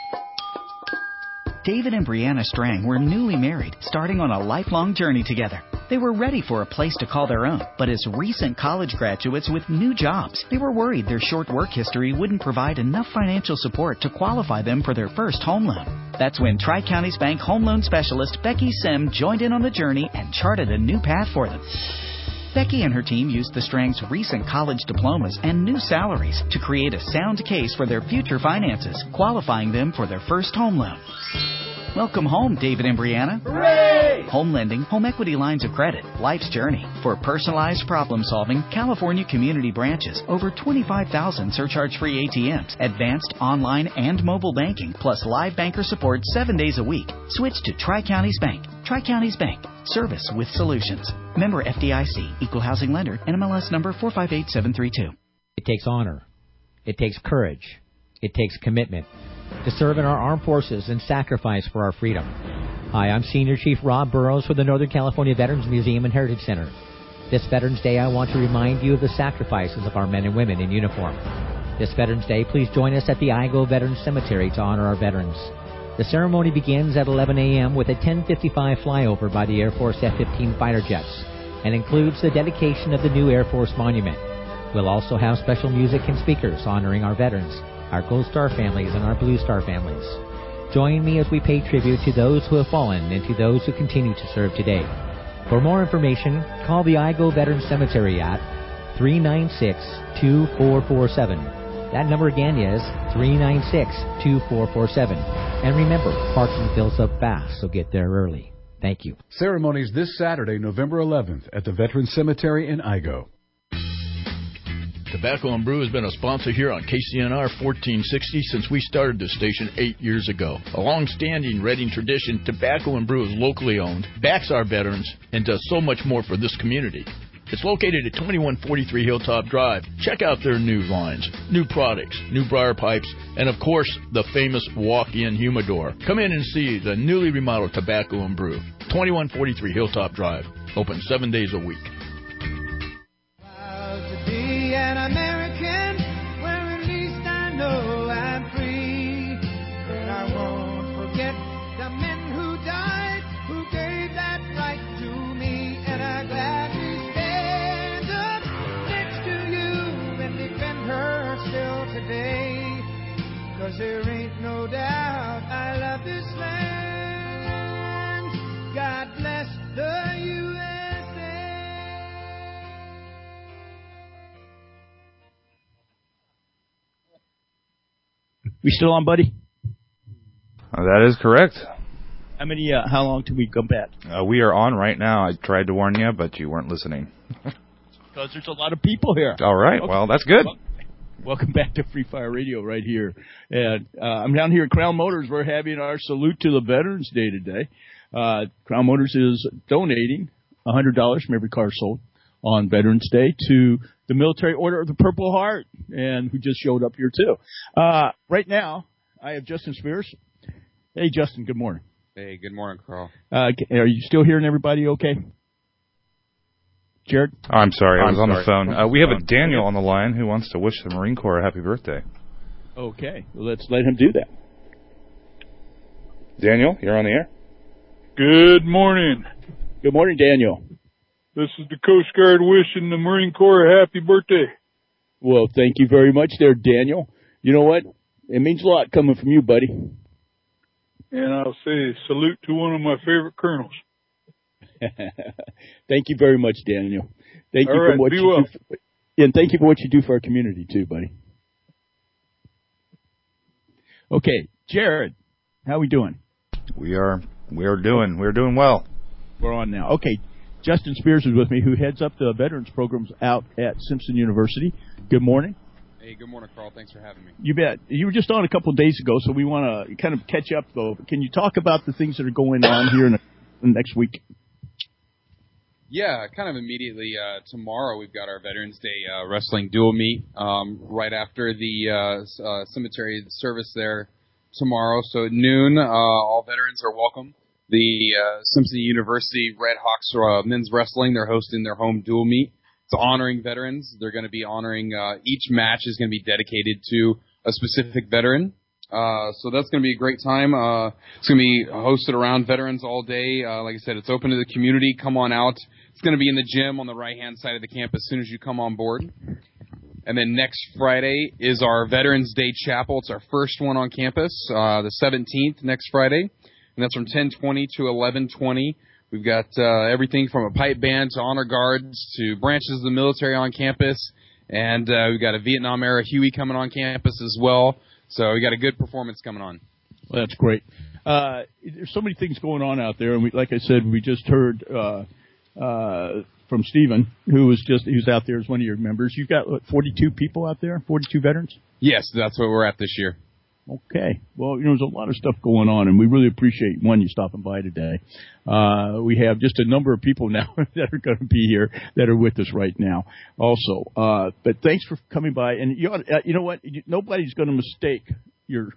David and Brianna Strang were newly married, starting on a lifelong journey together. They were ready for a place to call their own, but as recent college graduates with new jobs, they were worried their short work history wouldn't provide enough financial support to qualify them for their first home loan. That's when Tri-Counties Bank home loan specialist Becky Sim joined in on the journey and charted a new path for them. Becky and her team used the Strangs' recent college diplomas and new salaries to create a sound case for their future finances, qualifying them for their first home loan. Welcome home, David and Brianna. Hooray! Home lending, home equity lines of credit, life's journey. For personalized problem solving, California community branches, over 25,000 surcharge-free ATMs, advanced online and mobile banking, plus live banker support 7 days a week. Switch to Tri-Counties Bank. Tri-Counties Bank. Service with solutions. Member FDIC. Equal housing lender. NMLS number 458732. It takes honor. It takes courage. It takes commitment to serve in our armed forces and sacrifice for our freedom. Hi, I'm Senior Chief Rob Burrows for the Northern California Veterans Museum and Heritage Center. This Veterans Day, I want to remind you of the sacrifices of our men and women in uniform. This Veterans Day, please join us at the Igo Veterans Cemetery to honor our veterans. The ceremony begins at 11 a.m. with a 10:55 flyover by the Air Force F-15 fighter jets and includes the dedication of the new Air Force Monument. We'll also have special music and speakers honoring our veterans, our Gold Star families, and our Blue Star families. Join me as we pay tribute to those who have fallen and to those who continue to serve today. For more information, call the Igo Veterans Cemetery at 396-2447. That number again is 396-2447. And remember, parking fills up fast, so get there early. Thank you. Ceremonies this Saturday, November 11th at the Veterans Cemetery in Igo. Tobacco and Brew has been a sponsor here on KCNR 1460 since we started this station 8 years ago. A long-standing Reading tradition, Tobacco and Brew is locally owned, backs our veterans, and does so much more for this community. It's located at 2143 Hilltop Drive. Check out their new lines, new products, new briar pipes, and of course, the famous walk-in humidor. Come in and see the newly remodeled Tobacco and Brew, 2143 Hilltop Drive, open 7 days a week. An American, where at least I know I'm free. And I won't forget the men who died, who gave that right to me. And I gladly stand up next to you and defend her still today. 'Cause there ain't no doubt I love this land. God bless the USA. We still on, buddy? That is correct. How long till we come back? We are on right now. I tried to warn you, but you weren't listening. Because there's a lot of people here. All right. Okay. Well, that's good. Welcome back to Free Fire Radio right here. And I'm down here at Crown Motors. We're having our salute to the Veterans Day today. Crown Motors is donating $100 from every car sold on Veterans Day to the Military Order of the Purple Heart, and who just showed up here too. Right now, I have Justin Spears. Hey, Justin, good morning. Hey, good morning, Carl. Are you still hearing everybody okay? Jared? Oh, I'm sorry, I was on the phone. We have a Daniel on the line who wants to wish the Marine Corps a happy birthday. Okay, well, let's let him do that. Daniel, you're on the air. Good morning. Good morning, Daniel. This is the Coast Guard wishing the Marine Corps a happy birthday. Well, thank you very much there, Daniel. You know what? It means a lot coming from you, buddy. And I'll say salute to one of my favorite colonels. Thank you very much, Daniel. Thank you All for right, what be you well. do. And thank you for what you do for our community too, buddy. Okay, Jared, how we doing? We're doing well. We're on now. Okay, Justin Spears is with me, who heads up the veterans programs out at Simpson University. Good morning. Hey, good morning, Carl. Thanks for having me. You bet. You were just on a couple of days ago, so we want to kind of catch up, though. Can you talk about the things that are going on here in the next week? Yeah, kind of immediately. Tomorrow we've got our Veterans Day wrestling dual meet right after the cemetery service there tomorrow. So at noon, all veterans are welcome. The Simpson University Red Hawks men's wrestling, they're hosting their home dual meet. It's honoring veterans. They're going to be honoring each match is going to be dedicated to a specific veteran. So that's going to be a great time. It's going to be hosted around veterans all day. Like I said, it's open to the community. Come on out. It's going to be in the gym on the right-hand side of the campus as soon as you come on board. And then next Friday is our Veterans Day Chapel. It's our first one on campus, the 17th, next Friday. And that's from 10:20 to 11:20. We've got everything from a pipe band to honor guards to branches of the military on campus. And we've got a Vietnam-era Huey coming on campus as well. So we got a good performance coming on. Well, that's great. There's so many things going on out there, and like I said, we just heard from Stephen, who's out there as one of your members. You've got 42 people out there, 42 veterans. Yes, that's what we're at this year. Okay. Well, there's a lot of stuff going on, and we really appreciate, you stopping by today. We have just a number of people now that are going to be here that are with us right now also. But thanks for coming by. And you know what? Nobody's going to mistake your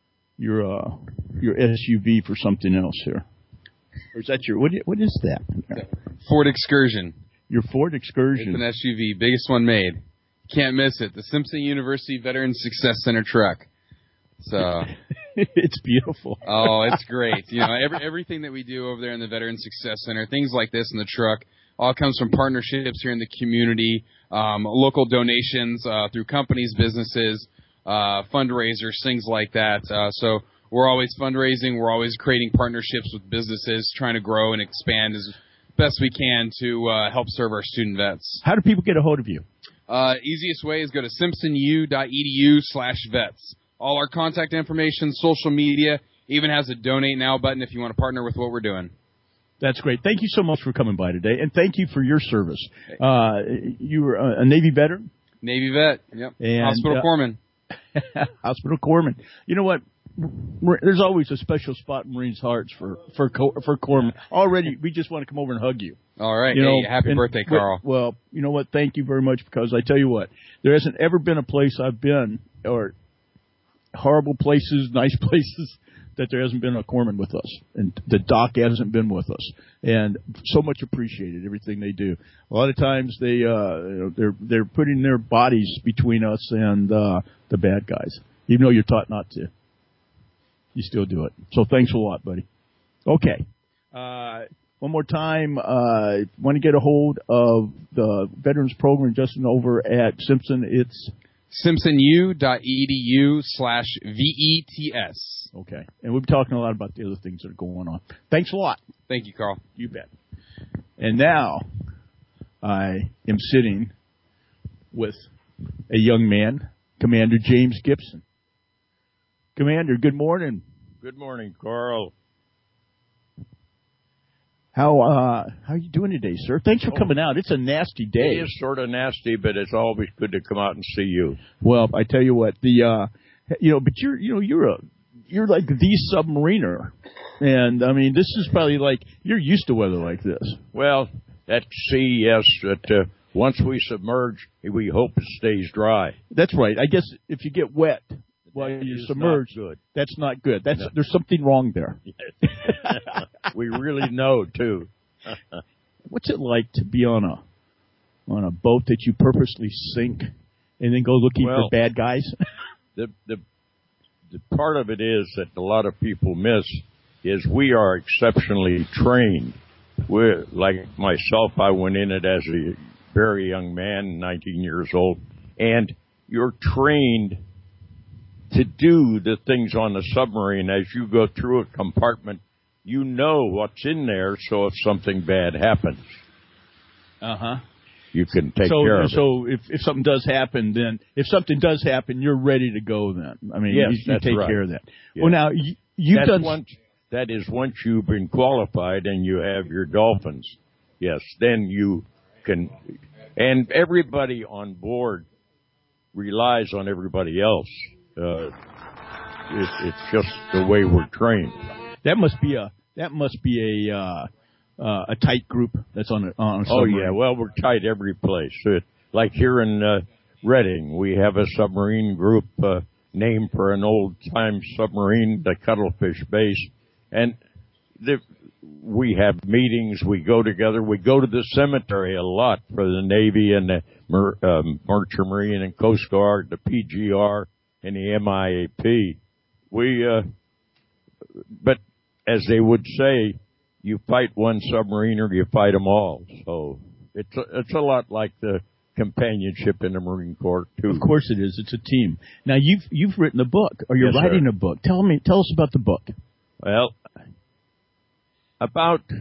SUV for something else here. Or is that what is that? Ford Excursion. Your Ford Excursion. It's an SUV, biggest one made. Can't miss it. The Simpson University Veterans Success Center truck. So it's beautiful. Oh, it's great. Everything that we do over there in the Veterans Success Center, things like this in the truck, all comes from partnerships here in the community, local donations through companies, businesses, fundraisers, things like that. So we're always fundraising. We're always creating partnerships with businesses, trying to grow and expand as best we can to help serve our student vets. How do people get a hold of you? Easiest way is go to simpsonu.edu/vets. All our contact information, social media, even has a donate now button if you want to partner with what we're doing. That's great. Thank you so much for coming by today, and thank you for your service. You were a Navy veteran? Navy vet, yep. And, Hospital corpsman. Hospital corpsman. You know what? There's always a special spot in Marines' hearts for corpsmen. Already, we just want to come over and hug you. All right. Hey, happy birthday, Carl. Well, you know what? Thank you very much, because I tell you what, there hasn't ever been a place I've been, or horrible places, nice places, that there hasn't been a corpsman with us, and the doc hasn't been with us, and so much appreciated everything they do. A lot of times they're putting their bodies between us and the bad guys, even though you're taught not to. You still do it. So thanks a lot, buddy. Okay. One more time, want to get a hold of the Veterans Program, Justin, over at Simpson. It's simpsonu.edu/VETS. Okay. And we'll be talking a lot about the other things that are going on. Thanks a lot. Thank you, Carl. You bet. And now I am sitting with a young man, Commander James Gibson. Commander, good morning. Good morning, Carl. How are you doing today, sir? Thanks for coming out. It's a nasty day. It is sort of nasty, but it's always good to come out and see you. Well, I tell you what, but you're like the submariner, and I mean, this is probably like you're used to weather like this. Well, at sea, yes, but once we submerge, we hope it stays dry. That's right. I guess if you get wet while you're submerged, that's not good. There's something wrong there. We really know too. What's it like to be on a boat that you purposely sink and then go looking for bad guys? The part of it is that a lot of people miss is we are exceptionally trained. We're like myself. I went in it as a very young man, 19 years old, and you're trained to do the things on the submarine. As you go through a compartment, you know what's in there, so if something bad happens, you can take care of it. So if something does happen, you're ready to go then. I mean, yes, you take care of that. Yes. Well, now, you've done... That is once you've been qualified and you have your dolphins. Yes, then you can... And everybody on board relies on everybody else. It's just the way we're trained. That must be a tight group that's on a submarine. Oh yeah, well we're tight every place. Like here in Reading, we have a submarine group named for an old time submarine, the Cuttlefish Base, and we have meetings. We go together. We go to the cemetery a lot for the Navy and the Merchant Marine and Coast Guard, the PGR and the MIAP. But as they would say, you fight one submarine or you fight them all. So it's a lot like the companionship in the Marine Corps too. Of course it is. It's a team. Now you've written a book, or you're writing a book. Tell us about the book. Well, about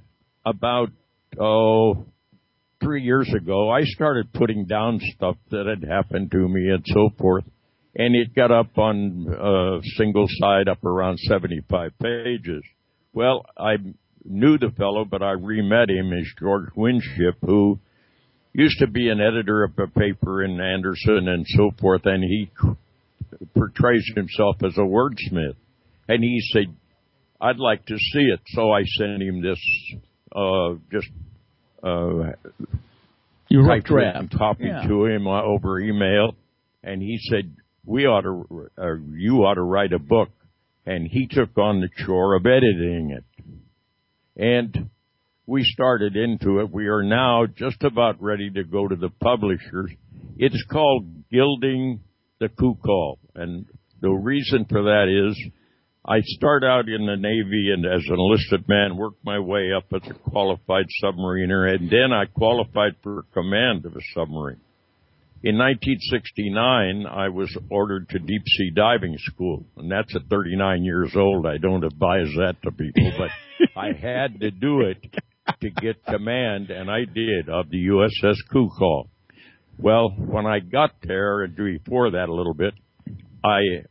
3 years ago, I started putting down stuff that had happened to me and so forth, and it got up on a single side, up around 75 pages. Well, I knew the fellow, but I re-met him as George Winship, who used to be an editor of a paper in Anderson and so forth, and he portrays himself as a wordsmith. And he said, I'd like to see it. So I sent him this, you wrote draft copy to him over email. And he said, you ought to write a book. And he took on the chore of editing it. And we started into it. We are now just about ready to go to the publishers. It's called Gilding the Kukol. And the reason for that is I start out in the Navy and as an enlisted man, worked my way up as a qualified submariner, and then I qualified for command of a submarine. In 1969, I was ordered to deep sea diving school, and that's at 39 years old. I don't advise that to people, but I had to do it to get command, and I did, of the USS Kukol. Well, when I got there, and before that a little bit, I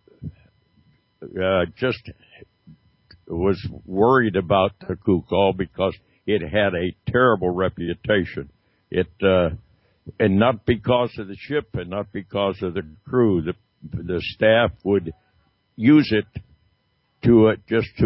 just was worried about the Kukol because it had a terrible reputation. And not because of the ship and not because of the crew. The staff would use it to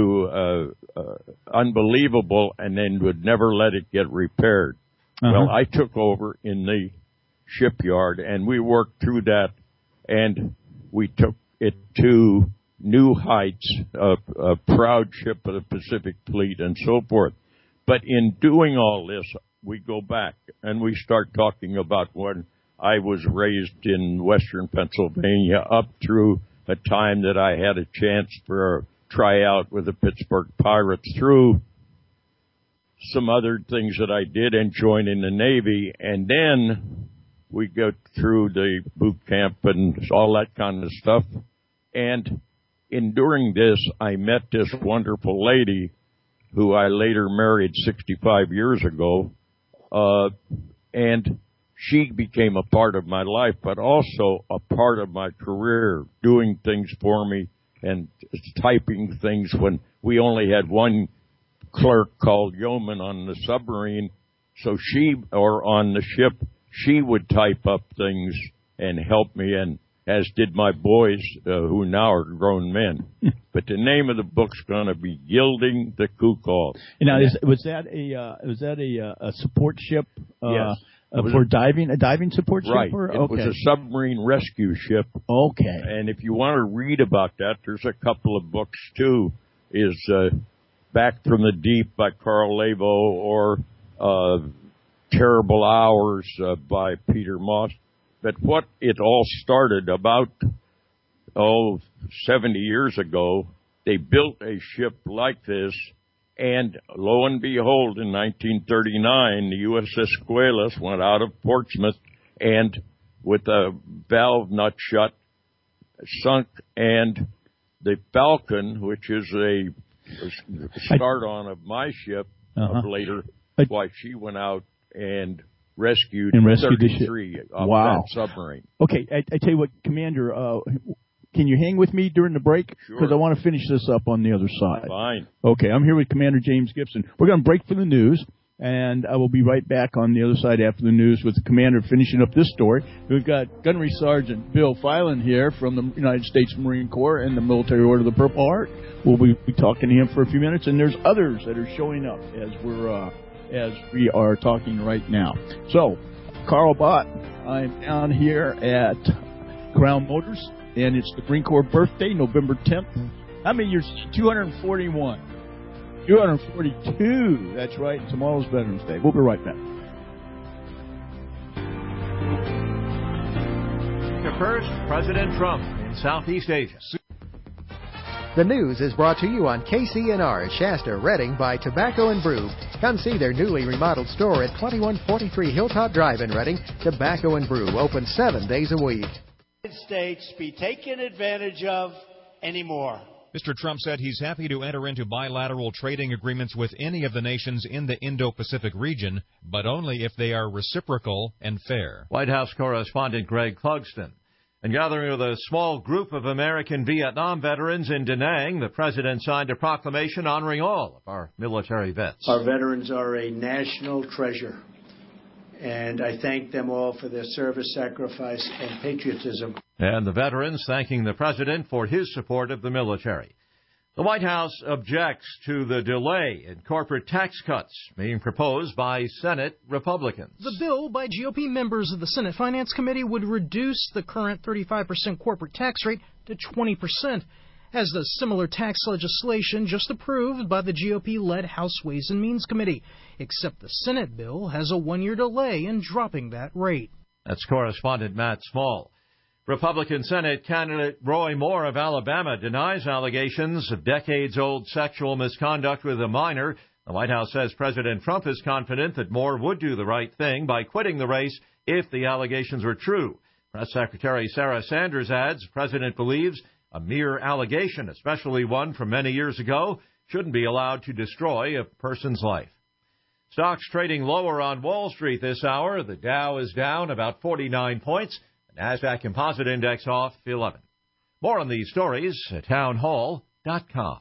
unbelievable, and then would never let it get repaired. Well, I took over in the shipyard, and we worked through that, and we took it to new heights, a proud ship of the Pacific Fleet and so forth. But in doing all this, we go back and we start talking about when I was raised in western Pennsylvania up through a time that I had a chance for a tryout with the Pittsburgh Pirates, through some other things that I did and joining the Navy. And then we go through the boot camp and all that kind of stuff. And during this, I met this wonderful lady who I later married 65 years ago. And she became a part of my life, but also a part of my career, doing things for me and typing things when we only had one clerk called yeoman on the submarine. So or on the ship, she would type up things and help me, and as did my boys, who now are grown men. But the name of the book's going to be Gilding the Kukol. Now, was that a support ship? Yes. For diving, a diving support ship? Right. It was a submarine rescue ship. Okay. And if you want to read about that, there's a couple of books too. Is Back from the Deep by Carl Lavo, or Terrible Hours by Peter Moss. But what it all started about, 70 years ago, they built a ship like this, and lo and behold, in 1939, the USS Escuelas went out of Portsmouth, and with a valve nut shut, sunk, and the Falcon, which is a start on of my ship later, why she went out and rescued 33 of that submarine. Okay, I tell you what, Commander, can you hang with me during the break? Sure. Because I want to finish this up on the other side. Fine. Okay, I'm here with Commander James Gibson. We're going to break for the news, and I will be right back on the other side after the news with the Commander finishing up this story. We've got Gunnery Sergeant Bill Filan here from the United States Marine Corps and the Military Order of the Purple Heart. We'll be talking to him for a few minutes, and there's others that are showing up as we are talking right now. So, Carl Bott, I'm down here at Crown Motors, and it's the Marine Corps birthday, November 10th. How many years? 241. 242. That's right. Tomorrow's Veterans Day. We'll be right back. First, President Trump in Southeast Asia. The news is brought to you on KCNR, Shasta, Redding by Tobacco and Brew. Come see their newly remodeled store at 2143 Hilltop Drive in Redding. Tobacco and Brew, open 7 days a week. States be taken advantage of anymore. Mr. Trump said he's happy to enter into bilateral trading agreements with any of the nations in the Indo-Pacific region, but only if they are reciprocal and fair. White House correspondent Greg Clugston. And gathering with a small group of American Vietnam veterans in Da Nang, the president signed a proclamation honoring all of our military vets. Our veterans are a national treasure, and I thank them all for their service, sacrifice, and patriotism. And the veterans thanking the president for his support of the military. The White House objects to the delay in corporate tax cuts being proposed by Senate Republicans. The bill by GOP members of the Senate Finance Committee would reduce the current 35% corporate tax rate to 20%, as the similar tax legislation just approved by the GOP-led House Ways and Means Committee, except the Senate bill has a 1-year delay in dropping that rate. That's correspondent Matt Small. Republican Senate candidate Roy Moore of Alabama denies allegations of decades-old sexual misconduct with a minor. The White House says President Trump is confident that Moore would do the right thing by quitting the race if the allegations were true. Press Secretary Sarah Sanders adds the president believes a mere allegation, especially one from many years ago, shouldn't be allowed to destroy a person's life. Stocks trading lower on Wall Street this hour. The Dow is down about 49 points. NASDAQ Composite Index off 11. More on these stories at townhall.com.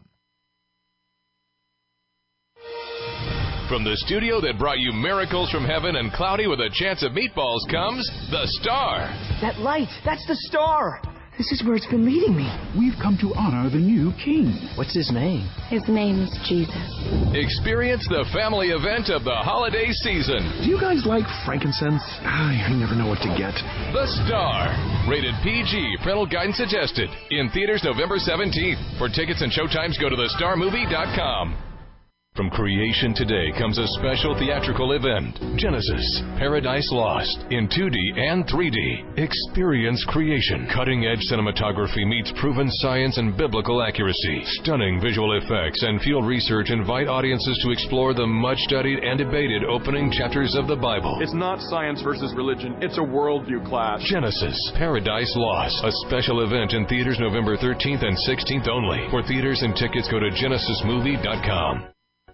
From the studio that brought you miracles from heaven and cloudy with a chance of meatballs comes The Star. That light, that's the star. This is where it's been leading me. We've come to honor the new king. What's his name? His name is Jesus. Experience the family event of the holiday season. Do you guys like frankincense? I never know what to get. The Star. Rated PG. Parental guidance suggested. In theaters November 17th. For tickets and showtimes, go to thestarmovie.com. From Creation Today comes a special theatrical event, Genesis, Paradise Lost, in 2D and 3D. Experience creation. Cutting-edge cinematography meets proven science and biblical accuracy. Stunning visual effects and field research invite audiences to explore the much-studied and debated opening chapters of the Bible. It's not science versus religion. It's a worldview clash. Genesis, Paradise Lost, a special event in theaters November 13th and 16th only. For theaters and tickets, go to genesismovie.com.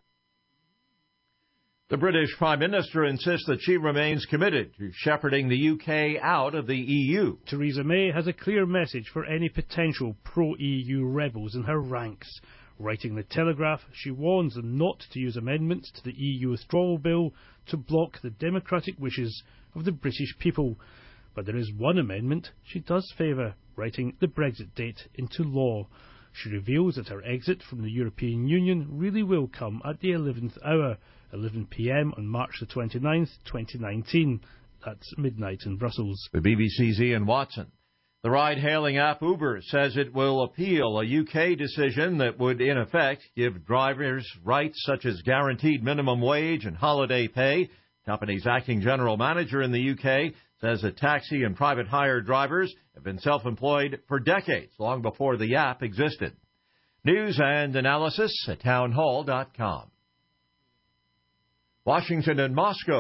The British Prime Minister insists that she remains committed to shepherding the UK out of the EU. Theresa May has a clear message for any potential pro-EU rebels in her ranks. Writing the Telegraph, she warns them not to use amendments to the EU withdrawal bill to block the democratic wishes of the British people. But there is one amendment she does favour, writing the Brexit date into law. She reveals that her exit from the European Union really will come at the 11th hour, 11 p.m. on March the 29th, 2019. That's midnight in Brussels. The BBC's Ian Watson. The ride-hailing app Uber says it will appeal a UK decision that would, in effect, give drivers rights such as guaranteed minimum wage and holiday pay. The company's acting general manager in the UK says that taxi and private hire drivers have been self-employed for decades, long before the app existed. News and analysis at townhall.com. Washington and Moscow are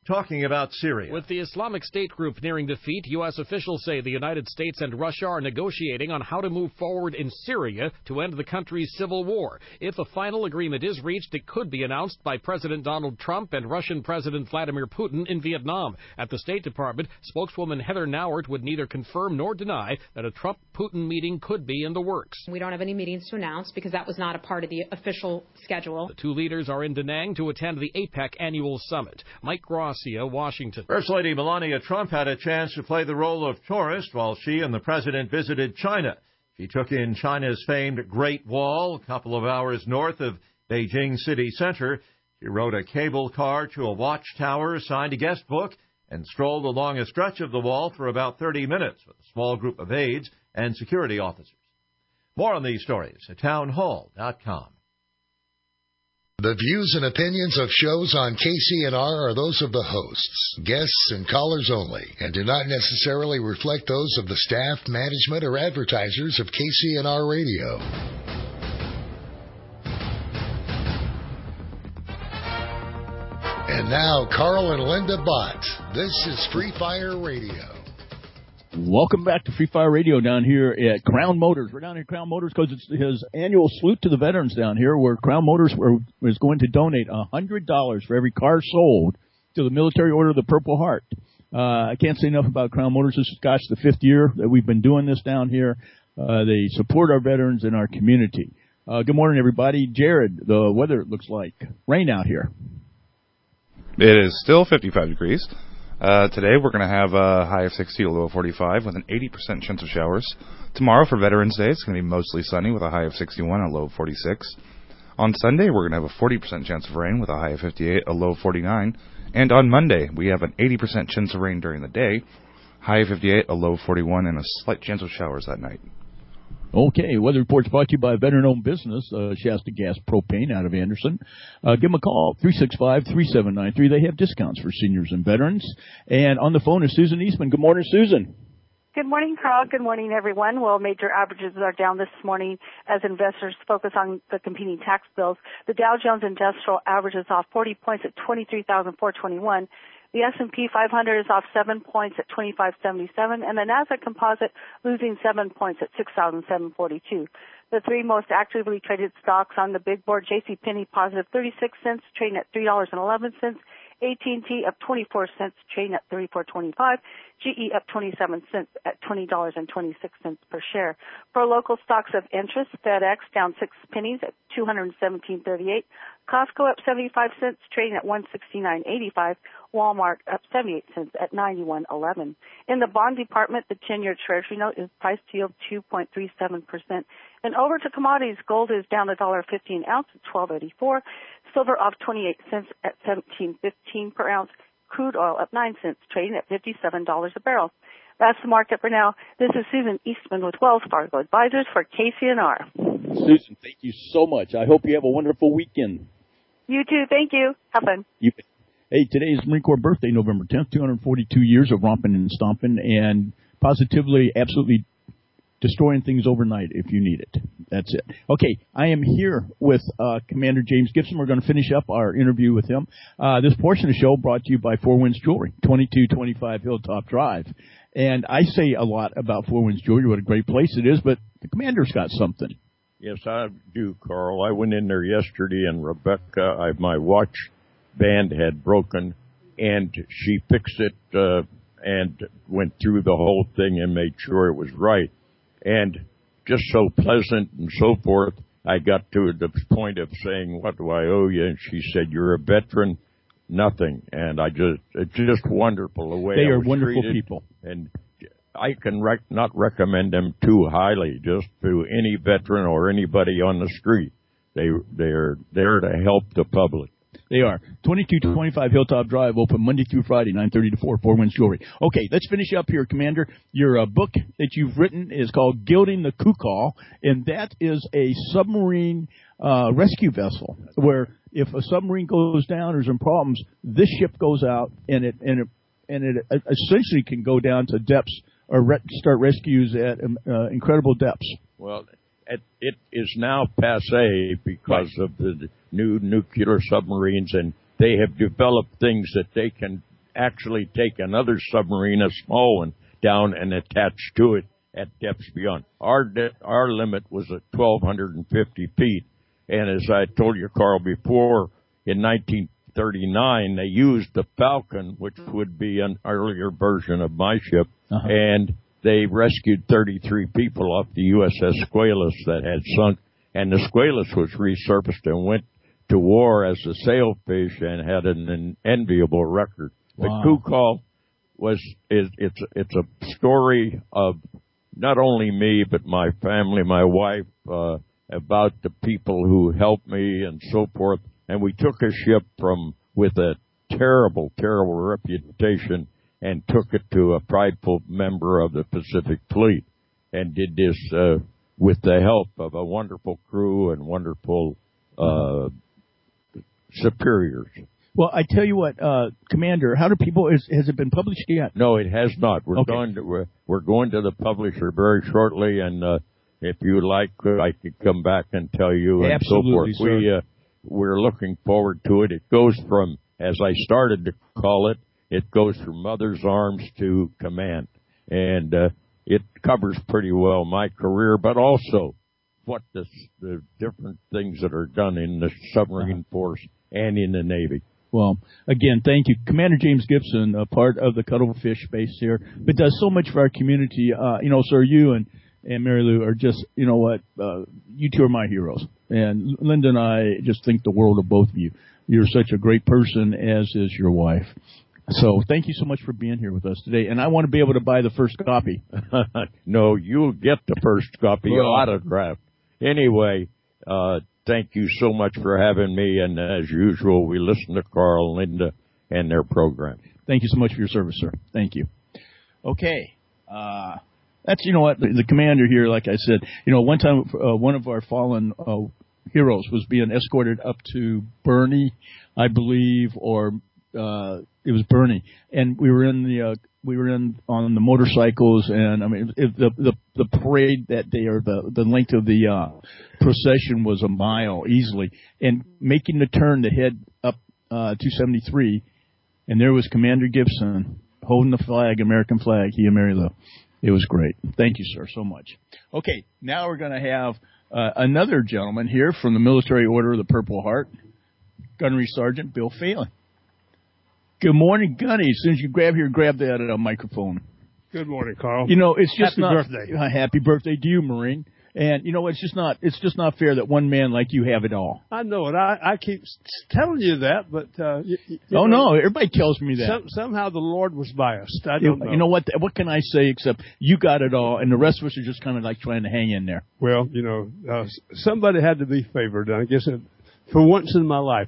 talking about Syria. With the Islamic State group nearing defeat, U.S. officials say the United States and Russia are negotiating on how to move forward in Syria to end the country's civil war. If a final agreement is reached, it could be announced by President Donald Trump and Russian President Vladimir Putin in Vietnam. At the State Department, spokeswoman Heather Nauert would neither confirm nor deny that a Trump-Putin meeting could be in the works. We don't have any meetings to announce because that was not a part of the official schedule. The two leaders are in Da Nang to attend the APEC annual summit. Mike Gracia, Washington. First Lady Melania Trump had a chance to play the role of tourist while she and the president visited China. She took in China's famed Great Wall, a couple of hours north of Beijing city center. She rode a cable car to a watchtower, signed a guest book, and strolled along a stretch of the wall for about 30 minutes with a small group of aides and security officers. More on these stories at townhall.com. The views and opinions of shows on KCNR are those of the hosts, guests, and callers only, and do not necessarily reflect those of the staff, management, or advertisers of KCNR Radio. And now, Carl and Linda Bott. This is Free Fire Radio. Welcome back to Free Fire Radio down here at Crown Motors. We're down here at Crown Motors because it's his annual salute to the veterans down here, where Crown Motors is going to donate $100 for every car sold to the Military Order of the Purple Heart. I can't say enough about Crown Motors. This is, gosh, the 5th year that we've been doing this down here. They support our veterans and our community. Good morning, everybody. Jared, the weather looks like rain out here. It is still 55 degrees. Today we're going to have a high of 60, a low of 45, with an 80% chance of showers. Tomorrow for Veterans Day, it's going to be mostly sunny with a high of 61, a low of 46. On Sunday, we're going to have a 40% chance of rain with a high of 58, a low of 49. And on Monday, we have an 80% chance of rain during the day, high of 58, a low of 41, and a slight chance of showers that night. Okay, weather report's brought to you by veteran-owned business, Shasta Gas Propane out of Anderson. Give them a call, 365-3793. They have discounts for seniors and veterans. And on the phone is Susan Eastman. Good morning, Susan. Good morning, Carl. Good morning, everyone. Well, major averages are down this morning as investors focus on the competing tax bills. The Dow Jones Industrial average is off 40 points at 23,421. The S&P 500 is off 7 points at 2577, and the Nasdaq Composite losing 7 points at 6,742. The three most actively traded stocks on the big board: JCPenney positive 36 cents, trading at $3.11. AT&T up 24 cents, trading at $34.25. GE up 27 cents at $20.26 per share. For local stocks of interest, FedEx down 6 pennies at $217.38. Costco up 75 cents, trading at $169.85. Walmart up 78 cents at $91.11. In the bond department, the 10-year Treasury note is priced to yield 2.37%. And over to commodities, gold is down $1.50 an ounce at $12.84. Silver off 28 cents at $17.15 per ounce. Crude oil up 9 cents, trading at $57 a barrel. That's the market for now. This is Susan Eastman with Wells Fargo Advisors for KCNR. Susan, thank you so much. I hope you have a wonderful weekend. You too. Thank you. Have fun. Hey, today is Marine Corps birthday, November 10th, 242 years of romping and stomping and positively, absolutely destroying things overnight if you need it. That's it. Okay, I am here with Commander James Gibson. We're going to finish up our interview with him. This portion of the show brought to you by Four Winds Jewelry, 2225 Hilltop Drive. And I say a lot about Four Winds Jewelry, what a great place it is, but the Commander's got something. Yes, I do, Carl. I went in there yesterday, and Rebecca, my watch band had broken, and she fixed it and went through the whole thing and made sure it was right. And just so pleasant and so forth, I got to the point of saying, what do I owe you? And she said, you're a veteran, nothing. And it's just wonderful the way they I are was wonderful treated. People. And I can not recommend them too highly, just to any veteran or anybody on the street. They're there to help the public. They are. 2225 Hilltop Drive, open Monday through Friday, 9:30 to 4, Four Winds Jewelry. Okay, let's finish up here, Commander. Your book that you've written is called Gilding the Kukal, and that is a submarine rescue vessel where if a submarine goes down or some problems, this ship goes out and it essentially can go down to depths or start rescues at incredible depths. Well, it is now passé because of the new nuclear submarines, and they have developed things that they can actually take another submarine, a small one, down and attach to it at depths beyond. Our limit was at 1,250 feet. And as I told you, Carl, before, in 1939, they used the Falcon, which would be an earlier version of my ship, and they rescued 33 people off the USS Squalus that had sunk. And the Squalus was resurfaced and went to war as a sailfish and had an enviable record. Wow. But Kukal it's a story of not only me, but my family, my wife, about the people who helped me and so forth. And we took a ship with a terrible, terrible reputation and took it to a prideful member of the Pacific Fleet and did this with the help of a wonderful crew and wonderful superiors. Well, I tell you what, Commander, how do people? Has it been published yet? No, it has not. We're Okay. going to the publisher very shortly, and if you like, I could come back and tell you and Absolutely, so forth. sir. We're looking forward to it. It goes from, as I started to call it, it goes from Mother's Arms to Command, and it covers pretty well my career, but also what the different things that are done in the submarine force and in the Navy. Well, again, thank you. Commander James Gibson, a part of the Cuttlefish base here, but does so much for our community. Sir, you and Mary Lou are just, you know what, you two are my heroes. And Linda and I just think the world of both of you. You're such a great person, as is your wife. So thank you so much for being here with us today. And I want to be able to buy the first copy. No, you'll get the first copy autographed. Anyway, thank you so much for having me. And as usual, we listen to Carl, Linda, and their program. Thank you so much for your service, sir. Thank you. Okay. That's, you know what, the commander here, like I said, one time one of our fallen heroes was being escorted up to Bernie, I believe, or it was Bernie, and we were in on the motorcycles, and I mean the parade that day, or the length of the procession was a mile easily, and making the turn to head up 273, and there was Commander Gibson holding the flag, American flag, he and Mary Lou. It was great. Thank you, sir, so much. Okay, now we're going to have another gentleman here from the Military Order of the Purple Heart, Gunnery Sergeant Bill Phelan. Good morning, Gunny. As soon as you grab that microphone. Good morning, Carl. It's just happy birthday. Happy birthday to you, Marine. And it's just not fair that one man like you have it all. I know it. I keep telling you that, but no, everybody tells me that. Somehow the Lord was biased. I don't know. You know what? What can I say except you got it all, and the rest of us are just kind of like trying to hang in there. Well, somebody had to be favored. I guess for once in my life.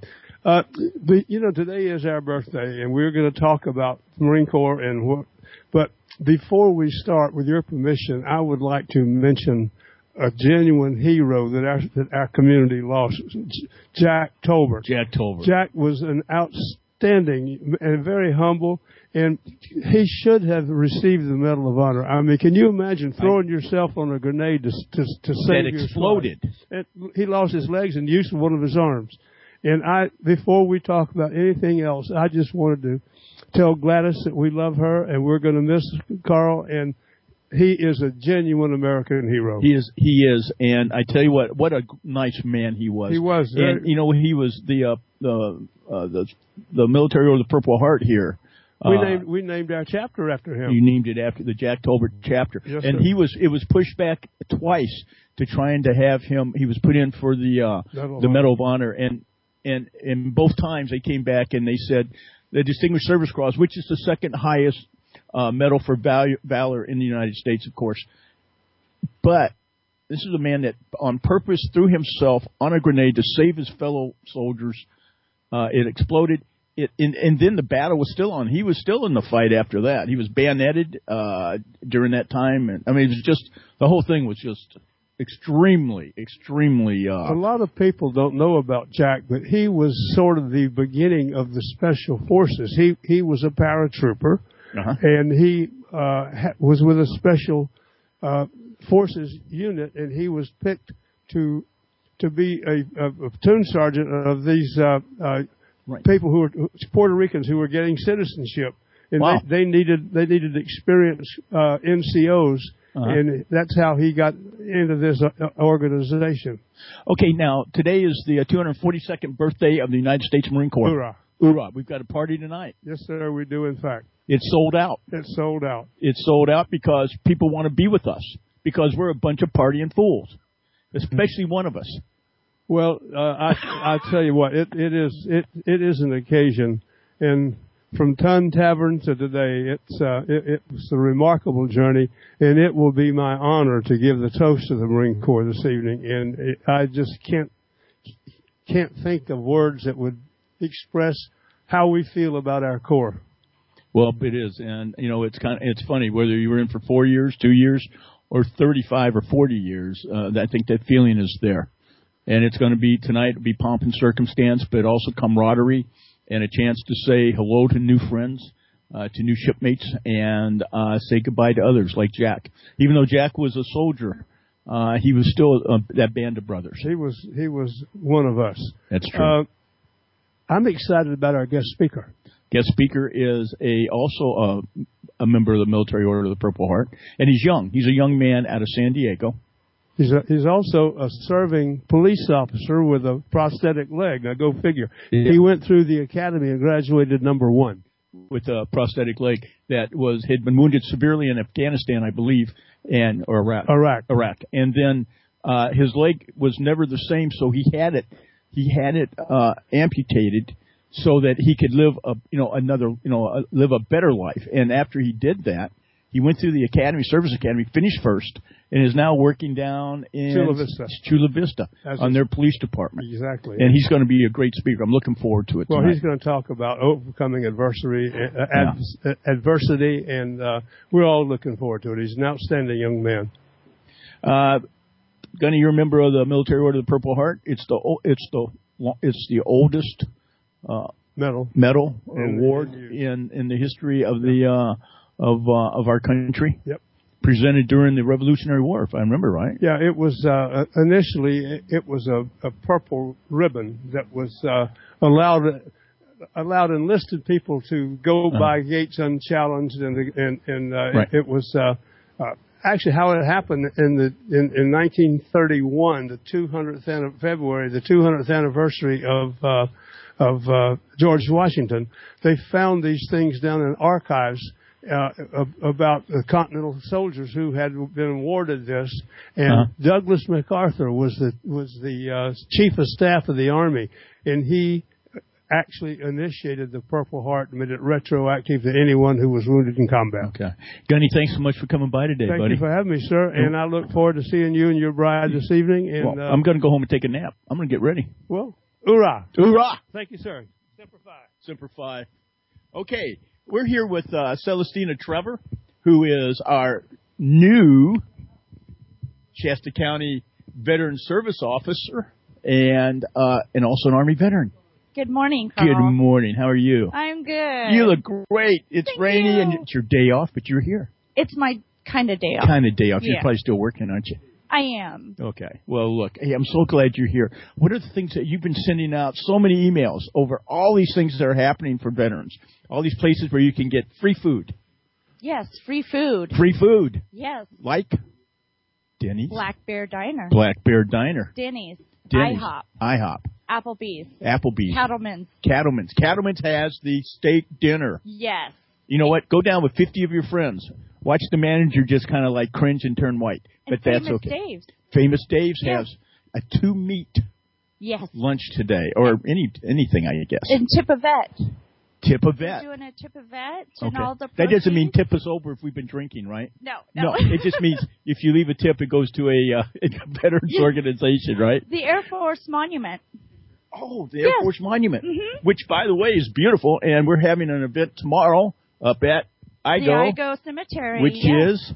Today is our birthday, and we're going to talk about the Marine Corps and what. But before we start, with your permission, I would like to mention a genuine hero that our community lost, Jack Tolbert. Jack Tolbert. Jack was an outstanding and very humble, and he should have received the Medal of Honor. I mean, can you imagine throwing yourself on a grenade to save that exploded? He lost his legs and used one of his arms. And before we talk about anything else, I just wanted to tell Gladys that we love her, and we're going to miss Carl, and he is a genuine American hero. He is, and I tell you what a nice man he was. He was, and he was the Military Order of the Purple Heart here. We named our chapter after him. You named it after the Jack Tolbert chapter, yes, and sir. It was pushed back twice to trying to have him. He was put in for the Medal of Honor, and both times they came back and they said the Distinguished Service Cross, which is the second highest medal for valor in the United States, of course. But this is a man that on purpose threw himself on a grenade to save his fellow soldiers. It exploded. And then the battle was still on. He was still in the fight after that. He was bayoneted during that time. And I mean, it was just, the whole thing was just extremely. A lot of people don't know about Jack, but he was sort of the beginning of the Special Forces. He was a paratrooper. And he was with a Special Forces unit, and he was picked to be a platoon sergeant of these people who were Puerto Ricans who were getting citizenship, and Wow. they needed experienced NCOs, and that's how he got into this organization. Okay, now today is the 242nd birthday of the United States Marine Corps. Hoorah! Hoorah! We've got a party tonight. Yes, sir, we do. In fact, It's sold out. it's sold out. It's sold out because people want to be with us because we're a bunch of partying fools, especially one of us. Well, I tell you what, it is an occasion, and from Ton Tavern to today, it's a remarkable journey, and it will be my honor to give the toast to the Marine Corps this evening. And I just can't think of words that would express how we feel about our Corps. Well, it is, and it's funny whether you were in for 4 years, 2 years, or 35 or 40 years. I think that feeling is there, and it's going to be tonight. It'll be pomp and circumstance, but also camaraderie and a chance to say hello to new friends, to new shipmates, and say goodbye to others like Jack. Even though Jack was a soldier, he was still that band of brothers. He was one of us. That's true. I'm excited about our guest speaker. Guest speaker is also a member of the Military Order of the Purple Heart, and he's young. He's a young man out of San Diego. He's also a serving police officer with a prosthetic leg. Now, go figure. Yeah. He went through the academy and graduated number 1. With a prosthetic leg that had been wounded severely in Afghanistan, I believe, or Iraq. And then his leg was never the same, so he had it amputated so that he could live live a better life. And after he did that, he went through the academy, service academy, finished first, and is now working down in Chula Vista on their police department. Exactly. And he's going to be a great speaker. I'm looking forward to it tonight. Well, he's going to talk about overcoming adversity, and we're all looking forward to it. He's an outstanding young man. Gunny, you're a member of the Military Order of the Purple Heart. It's the oldest medal award in the history of the of our country. Yep. Presented during the Revolutionary War, if I remember right. Yeah, it was initially it was a purple ribbon that was allowed enlisted people to go by gates unchallenged, and right. It was actually how it happened in 1931, the 200th February, the 200th anniversary of George Washington. They found these things down in archives. About the Continental soldiers who had been awarded this, and Douglas MacArthur was the chief of staff of the Army, and he actually initiated the Purple Heart and made it retroactive to anyone who was wounded in combat. Okay, Gunny, thanks so much for coming by today, buddy. Thank you for having me, sir, and I look forward to seeing you and your bride this evening. And I'm going to go home and take a nap. I'm going to get ready. Well, hoorah! Hoorah! Thank you, sir. Semper Fi. Semper Fi. Okay. We're here with Celestina Trevor, who is our new Shasta County Veteran Service Officer and also an Army veteran. Good morning, Carl. Good morning. How are you? I'm good. You look great. It's Thank rainy you. and it's your day off, but you're here. It's my kind of day off. Kind of day off. Yeah. You're probably still working, aren't you? I am. Okay. Well, look, hey, I'm so glad you're here. What are the things that you've been sending out? So many emails over all these things that are happening for veterans. All these places where you can get free food. Yes, free food. Free food. Yes. Like Denny's. Black Bear Diner. Black Bear Diner. Denny's. Denny's. IHOP. Applebee's. Cattleman's. Cattleman's. Cattleman's has the steak dinner. Yes. You know what? Go down with 50 of your friends. Watch the manager just kind of like cringe and turn white. And but that's Famous okay. Dave's. Famous Dave's Yes. has a 2-meat Yes. lunch today, or anything, I guess. And Tip a Vet. Tip a vet. We're doing a Tip a Vet and Okay. all the That doesn't mean proceeds. tip us over if we've been drinking, right? No. It just means if you leave a tip, it goes to a veterans organization, right? The Air Force Monument. Oh, the Air Force Monument, Mhm. which, by the way, is beautiful, and we're having an event tomorrow up at The Igo Cemetery. which yes. is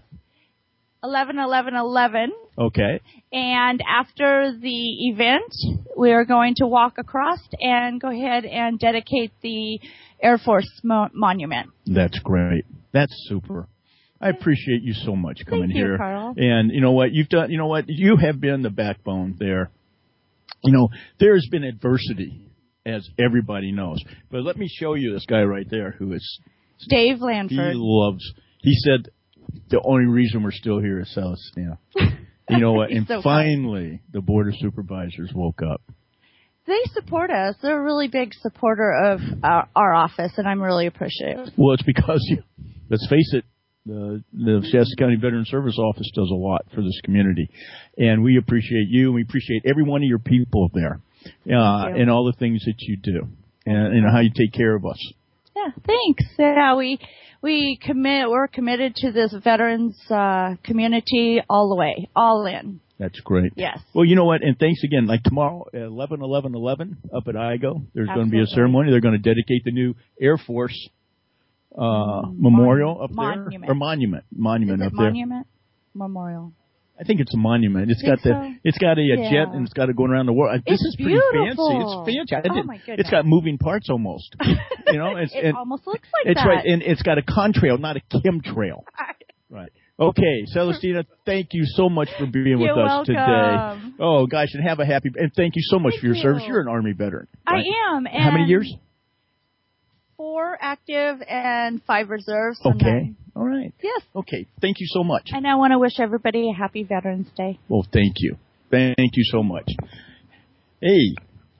11/11/11. okay. And after the event, we are going to walk across and go ahead and dedicate the Air Force Monument. That's great. That's super. I appreciate you so much coming Thank you, here. Carl. And you know what you've done. You know what you have been the backbone there. You know, there's been adversity as everybody knows. But let me show you this guy right there who is Dave Lanford. He said the only reason we're still here is Celestina. You know what? And so finally, the Board of Supervisors woke up. They support us. They're a really big supporter of our office, and I'm really appreciative. Well, it's because, let's face it, the Shasta County Veteran Service Office does a lot for this community. And we appreciate you, and we appreciate every one of your people there and all the things that you do and how you take care of us. Yeah, thanks. Yeah, we're committed to this veterans community all the way, all in. That's great. Yes. Well, you know what? And thanks again. Like tomorrow at 11/11/11 up at IGO, there's going to be a ceremony. They're going to dedicate the new Air Force memorial up there, or monument up there. Monument, memorial. I think it's a monument. It's got a jet, and it's got it going around the world. This is pretty beautiful. fancy. It's fancy. Oh my goodness. It's got moving parts almost. You know, it almost looks like it's that. Right, and it's got a contrail, not a chemtrail. Right. Okay, Celestina, thank you so much for being with us today. Oh gosh, and have a happy and thank you so much for your service. You're an Army veteran. Right? I am. And how many years? 4 active and 5 reserves. Okay. All right. Yes. Okay. Thank you so much. And I want to wish everybody a happy Veterans Day. Well, thank you. Thank you so much. Hey,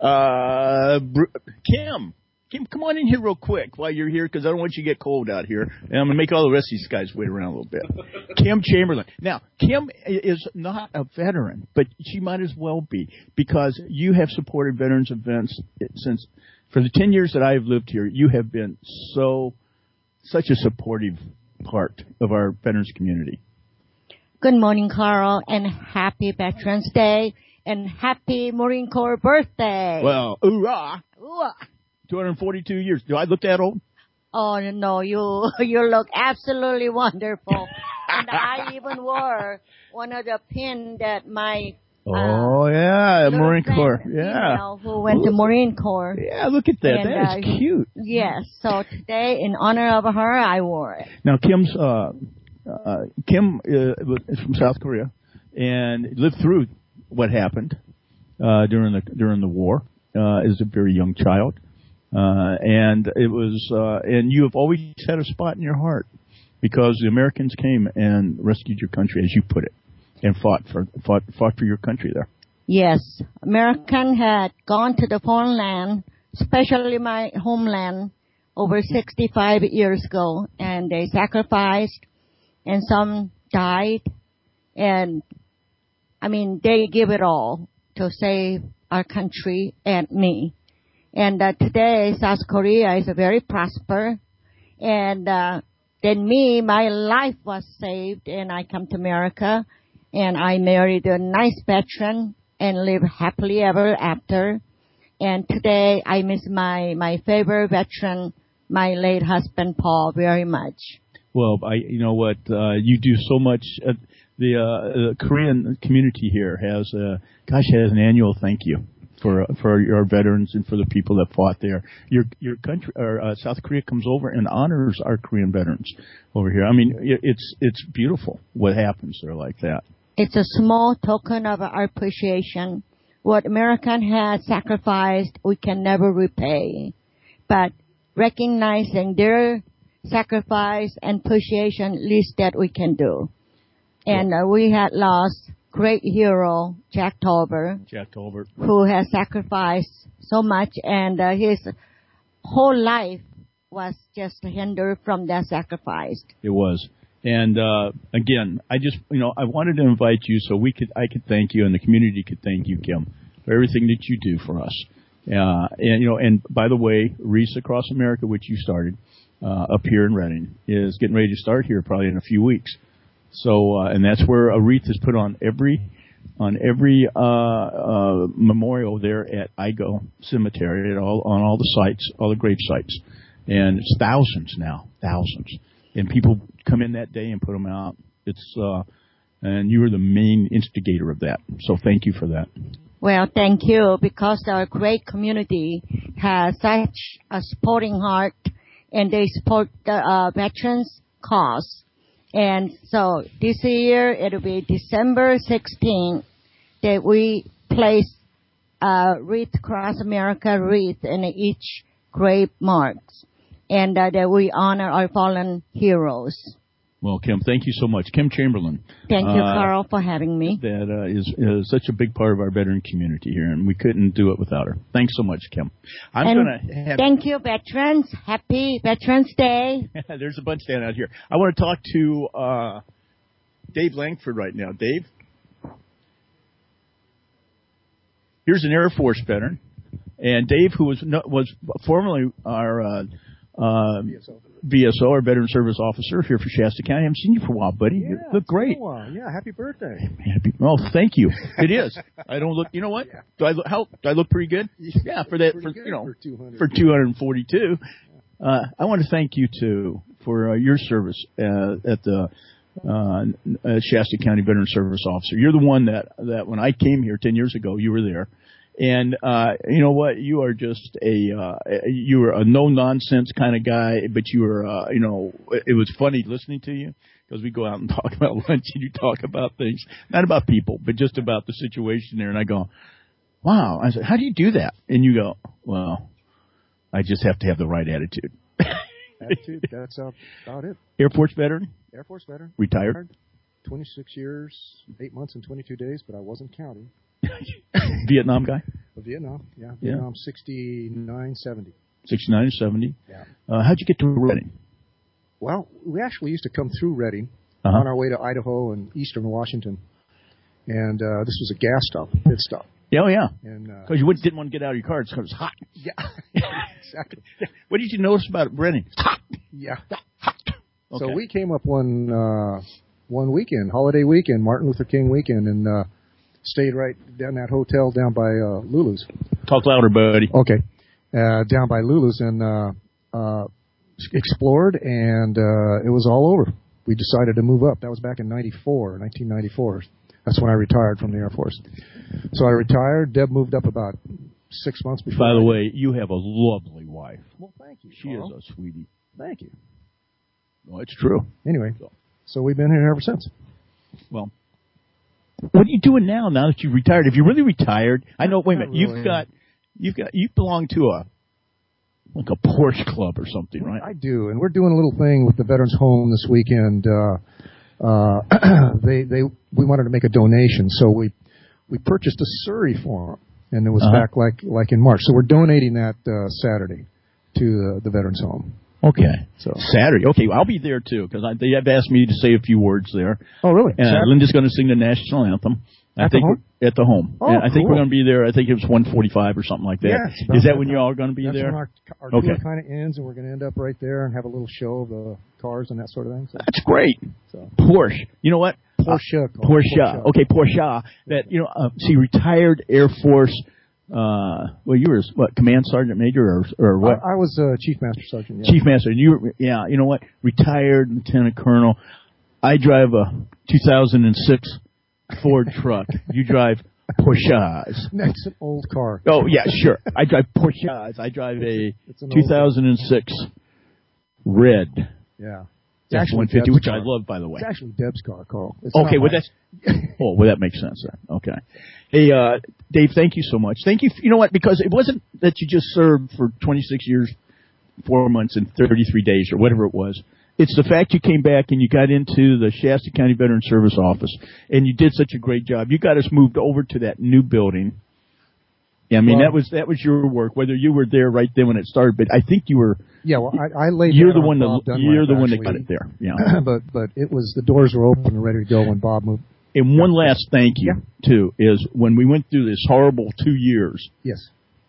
Kim, come on in here real quick while you're here because I don't want you to get cold out here. And I'm going to make all the rest of these guys wait around a little bit. Kim Chamberlain. Now, Kim is not a veteran, but she might as well be because you have supported veterans events since for the 10 years that I have lived here. You have been such a supportive part of our veterans community. Good morning, Carl, and happy Veterans Day and happy Marine Corps birthday. Well, hoorah. 242 years. Do I look that old? Oh, no, you look absolutely wonderful. And I even wore one of the pins that my Marine Corps. Yeah. Who went to Marine Corps. Yeah, look at that. And, that is cute. Yes. So today, in honor of her, I wore it. Now, Kim is from South Korea and lived through what happened during the war as a very young child. And it was, and you have always had a spot in your heart because the Americans came and rescued your country, as you put it, and fought for your country there. Yes, American had gone to the foreign land, especially my homeland, over 65 years ago, and they sacrificed, and some died, and I mean they give it all to save our country and me. And today, South Korea is very prosperous. And then me, my life was saved, and I come to America, and I married a nice veteran and live happily ever after. And today, I miss my favorite veteran, my late husband, Paul, very much. Well, you know what, you do so much. The Korean community here has an annual thank you for your veterans and for the people that fought there. Your country, or South Korea, comes over and honors our Korean veterans over here. I mean, it's beautiful what happens there like that. It's a small token of our appreciation. What American has sacrificed, we can never repay. But recognizing their sacrifice and appreciation, least that we can do. And we had lost great hero, Jack Tolbert, who has sacrificed so much, and his whole life was just hindered from that sacrifice. It was. And again, I wanted to invite you so I could thank you, and the community could thank you, Kim, for everything that you do for us. And by the way, Wreaths Across America, which you started up here in Redding, is getting ready to start here probably in a few weeks. So, and that's where a wreath is put on every memorial there at IGO Cemetery, on all the sites, all the grave sites, and it's thousands. And people come in that day and put them out. And you were the main instigator of that. So thank you for that. Well, thank you, because our great community has such a supporting heart, and they support the veterans' cause. And so this year, it'll be December 16th that we place wreath across America wreath in each grave marks, and that we honor our fallen heroes. Well, Kim, thank you so much. Kim Chamberlain. Thank you, Carl, for having me. That is such a big part of our veteran community here, and we couldn't do it without her. Thanks so much, Kim. Thank you, veterans. Happy Veterans Day. There's a bunch standing out here. I want to talk to Dave Langford right now. Dave? Here's an Air Force veteran. And Dave, who was formerly our VSO, our Veteran Service Officer here for Shasta County. I haven't seen you for a while, buddy. Yeah, you look great. It's been a while. Yeah, happy birthday. Oh, thank you. It is. I don't look. You know what? Yeah. Do I look pretty good? Yeah, for 242. I want to thank you too for your service at the Shasta County Veteran Service Officer. You're the one that when I came here 10 years ago, you were there. And, you know what? You are just you were a no-nonsense kind of guy, but you were, it was funny listening to you because we go out and talk about lunch and you talk about things, not about people, but just about the situation there. And I go, wow. I said, how do you do that? And you go, well, I just have to have the right attitude. Attitude, that's about it. Air Force veteran? Air Force veteran. Retired? 26 years, 8 months and 22 days, but I wasn't counting. Vietnam guy? Vietnam, yeah. Vietnam, 69, 70. 69 and 70. Yeah. How'd you get to Reading? Well, we actually used to come through Reading on our way to Idaho and eastern Washington. And this was a gas stop, pit stop. Yeah, oh, yeah. Because you didn't want to get out of your car because it was hot. Yeah, exactly. What did you notice about Reading? It's hot. Yeah. Hot. Okay. So we came up one weekend, holiday weekend, Martin Luther King weekend, and stayed right down that hotel down by Lulu's. Talk louder, buddy. Okay. Down by Lulu's and explored, and it was all over. We decided to move up. That was back in 1994. That's when I retired from the Air Force. So I retired. Deb moved up about 6 months before. By the way, you have a lovely wife. Well, thank you. She is a sweetie. Thank you. Well, it's true. Anyway, so we've been here ever since. Well, what are you doing now that you've retired? If you really retired, I know. Wait a minute. Really. You belong to a Porsche club or something, right? I do, and we're doing a little thing with the Veterans Home this weekend. We wanted to make a donation, so we purchased a Surrey for them, and it was back like in March. So we're donating that Saturday to the Veterans Home. Okay. So Saturday. Okay, well, I'll be there too because they have asked me to say a few words there. Oh, really? Linda's going to sing the national anthem. At the home? At the home. Oh, and I think cool. we're going to be there. I think it was 1:45 or something like that. Yeah, is that when you all are going to be there? When our tour kind of ends, and we're going to end up right there and have a little show of the cars and that sort of thing. So. That's great. So. Porsche. You know what? Porsche. Okay, Porsche. That she retired Air Force. Well, you were command sergeant major or what? I was chief master sergeant. Yeah. Chief master. And you were, you know what? Retired lieutenant colonel. I drive a 2006 Ford truck. You drive Porsches. That's an old car. Oh yeah, sure. I drive Porsches. I drive a 2006 red. Yeah. That's 150, which I love, by the way. It's actually Deb's car, Carl. Okay, well that makes sense then. Okay. Hey, Dave, thank you so much. Thank you. You know what? Because it wasn't that you just served for 26 years, 4 months, and 33 days, or whatever it was. It's the fact you came back and you got into the Shasta County Veteran Service Office, and you did such a great job. You got us moved over to that new building. Yeah, I mean, that was your work, whether you were there right then when it started, but I think you were. Yeah, well, I laid. You're the one that got it there. Yeah. but it was the doors were open and ready to go when Bob moved. And one last thank you too is when we went through this horrible 2 years. Yes.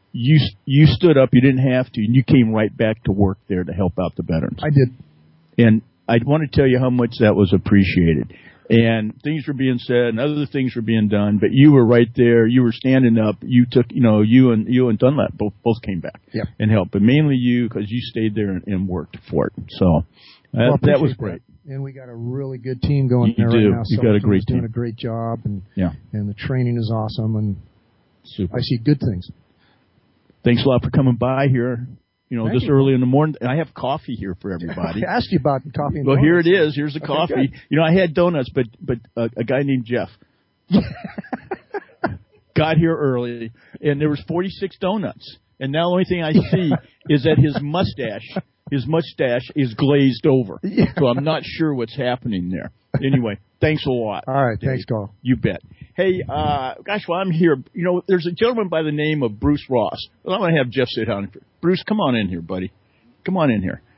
You stood up. You didn't have to, and you came right back to work there to help out the veterans. I did. And I want to tell you how much that was appreciated. And things were being said and other things were being done, but you were right there. You were standing up. You took, you and Dunlap both came back and helped, but mainly you because you stayed there and worked for it. So that was great. That. And we got a really good team going there right now. You got a great team. Doing a great job, and the training is awesome, and super. I see good things. Thanks a lot for coming by here. Thank you. Early in the morning. I have coffee here for everybody. I asked you about coffee and donuts. Well, here it is. Here's the coffee. Good. I had donuts, but a guy named Jeff. got here early, and there was 46 donuts. And now the only thing I see is that his mustache is glazed over. Yeah. So I'm not sure what's happening there. Anyway, thanks a lot. All right, Dave. thanks, Carl. You bet. Hey, gosh, while I'm here, there's a gentleman by the name of Bruce Ross. Well, I'm going to have Jeff sit down. Bruce, come on in here, buddy. Come on in here.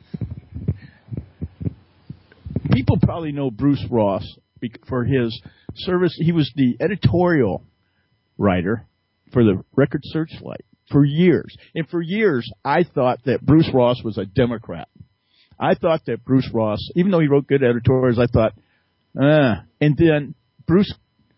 People probably know Bruce Ross for his service. He was the editorial writer for the Record Searchlight for years. And for years, I thought that Bruce Ross was a Democrat. I thought that Bruce Ross, even though he wrote good editorials, I thought, And then Bruce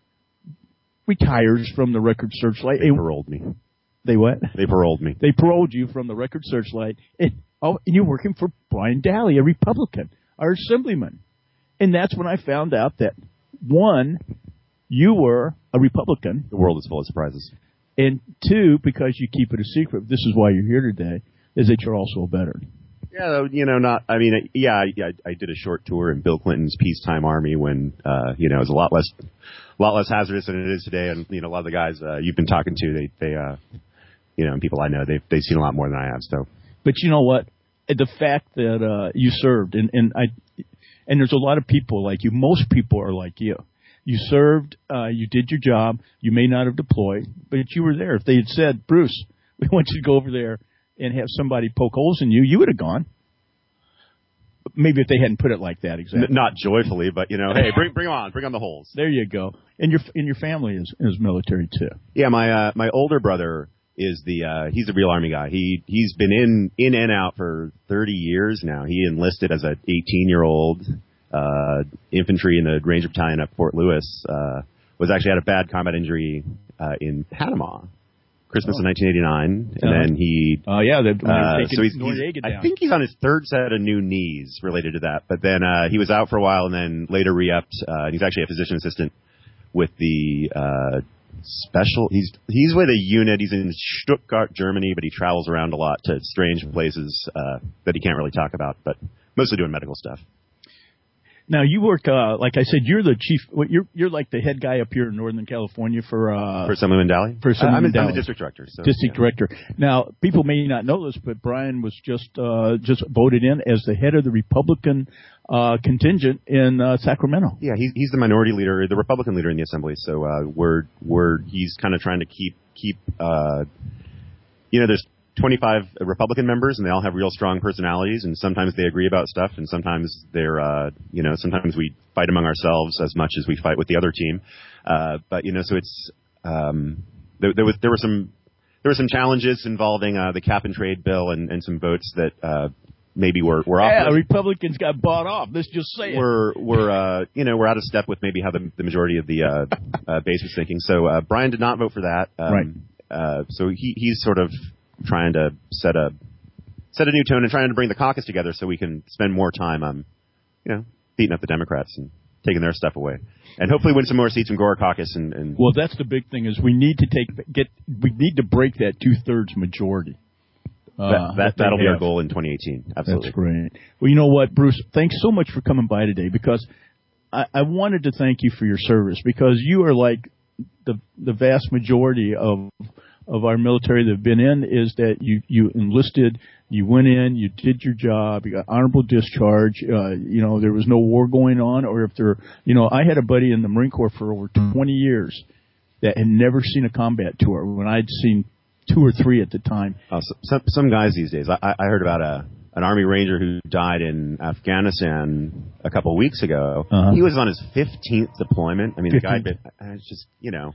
retires from the Record Searchlight. They paroled me. They what? They paroled me. They paroled you from the Record Searchlight. And you're working for Brian Daly, a Republican, our assemblyman. And that's when I found out that, one, you were a Republican. The world is full of surprises. And two, because you keep it a secret, this is why you're here today, is that you're also a veteran. Yeah, I did a short tour in Bill Clinton's peacetime army when, it was a lot less hazardous than it is today. And, a lot of the guys you've been talking to, and people I know, they've seen a lot more than I have. So, but you know what? The fact that you served, and there's a lot of people like you. Most people are like you. You served, you did your job. You may not have deployed, but you were there. If they had said, Bruce, we want you to go over there and have somebody poke holes in you, you would have gone. Maybe if they hadn't put it like that, exactly. Not joyfully, but hey, bring on the holes. There you go. And your family is military too. Yeah, my older brother is he's the real Army guy. He's been in and out for 30 years now. He enlisted as an 18-year-old infantry in the Ranger Battalion at Fort Lewis. Was actually had a bad combat injury in Panama. Christmas of 1989, and then he. Oh yeah, so he's I think he's on his third set of new knees related to that. But then he was out for a while, and then later re-upped. He's actually a physician assistant with the special. He's with a unit. He's in Stuttgart, Germany, but he travels around a lot to strange places that he can't really talk about, but mostly doing medical stuff. Now you work, like I said, you're the chief. You're like the head guy up here in Northern California for Assemblyman Daly. For Assemblyman Daly. I'm the district director. So, district director. Now people may not know this, but Brian was just voted in as the head of the Republican contingent in Sacramento. Yeah, he's the minority leader, the Republican leader in the Assembly. So he's kind of trying to keep there's 25 Republican members, and they all have real strong personalities, and sometimes they agree about stuff, and sometimes they're, sometimes we fight among ourselves as much as we fight with the other team. But so it's, there were some challenges involving the cap and trade bill and some votes that maybe were off. Yeah, Republicans got bought off. Let's just say we're out of step with maybe how the majority of the base was thinking. So Brian did not vote for that. Right. So he's sort of trying to set a new tone and trying to bring the caucus together so we can spend more time on, beating up the Democrats and taking their stuff away, and hopefully win some more seats in Gore Caucus. And well, that's the big thing is we need to break that 2/3 majority. That'll be our goal in 2018. Absolutely. That's great. Well, you know what, Bruce? Thanks so much for coming by today because I wanted to thank you for your service because you are like the vast majority of our military that have been in is that you enlisted, you went in, you did your job, you got honorable discharge, there was no war going on, or if there, I had a buddy in the Marine Corps for over 20 years that had never seen a combat tour when I'd seen 2 or 3 at the time. Some guys these days, I heard about an Army Ranger who died in Afghanistan a couple of weeks ago. Uh-huh. He was on his 15th deployment. I mean, 15th. The guy, it's just,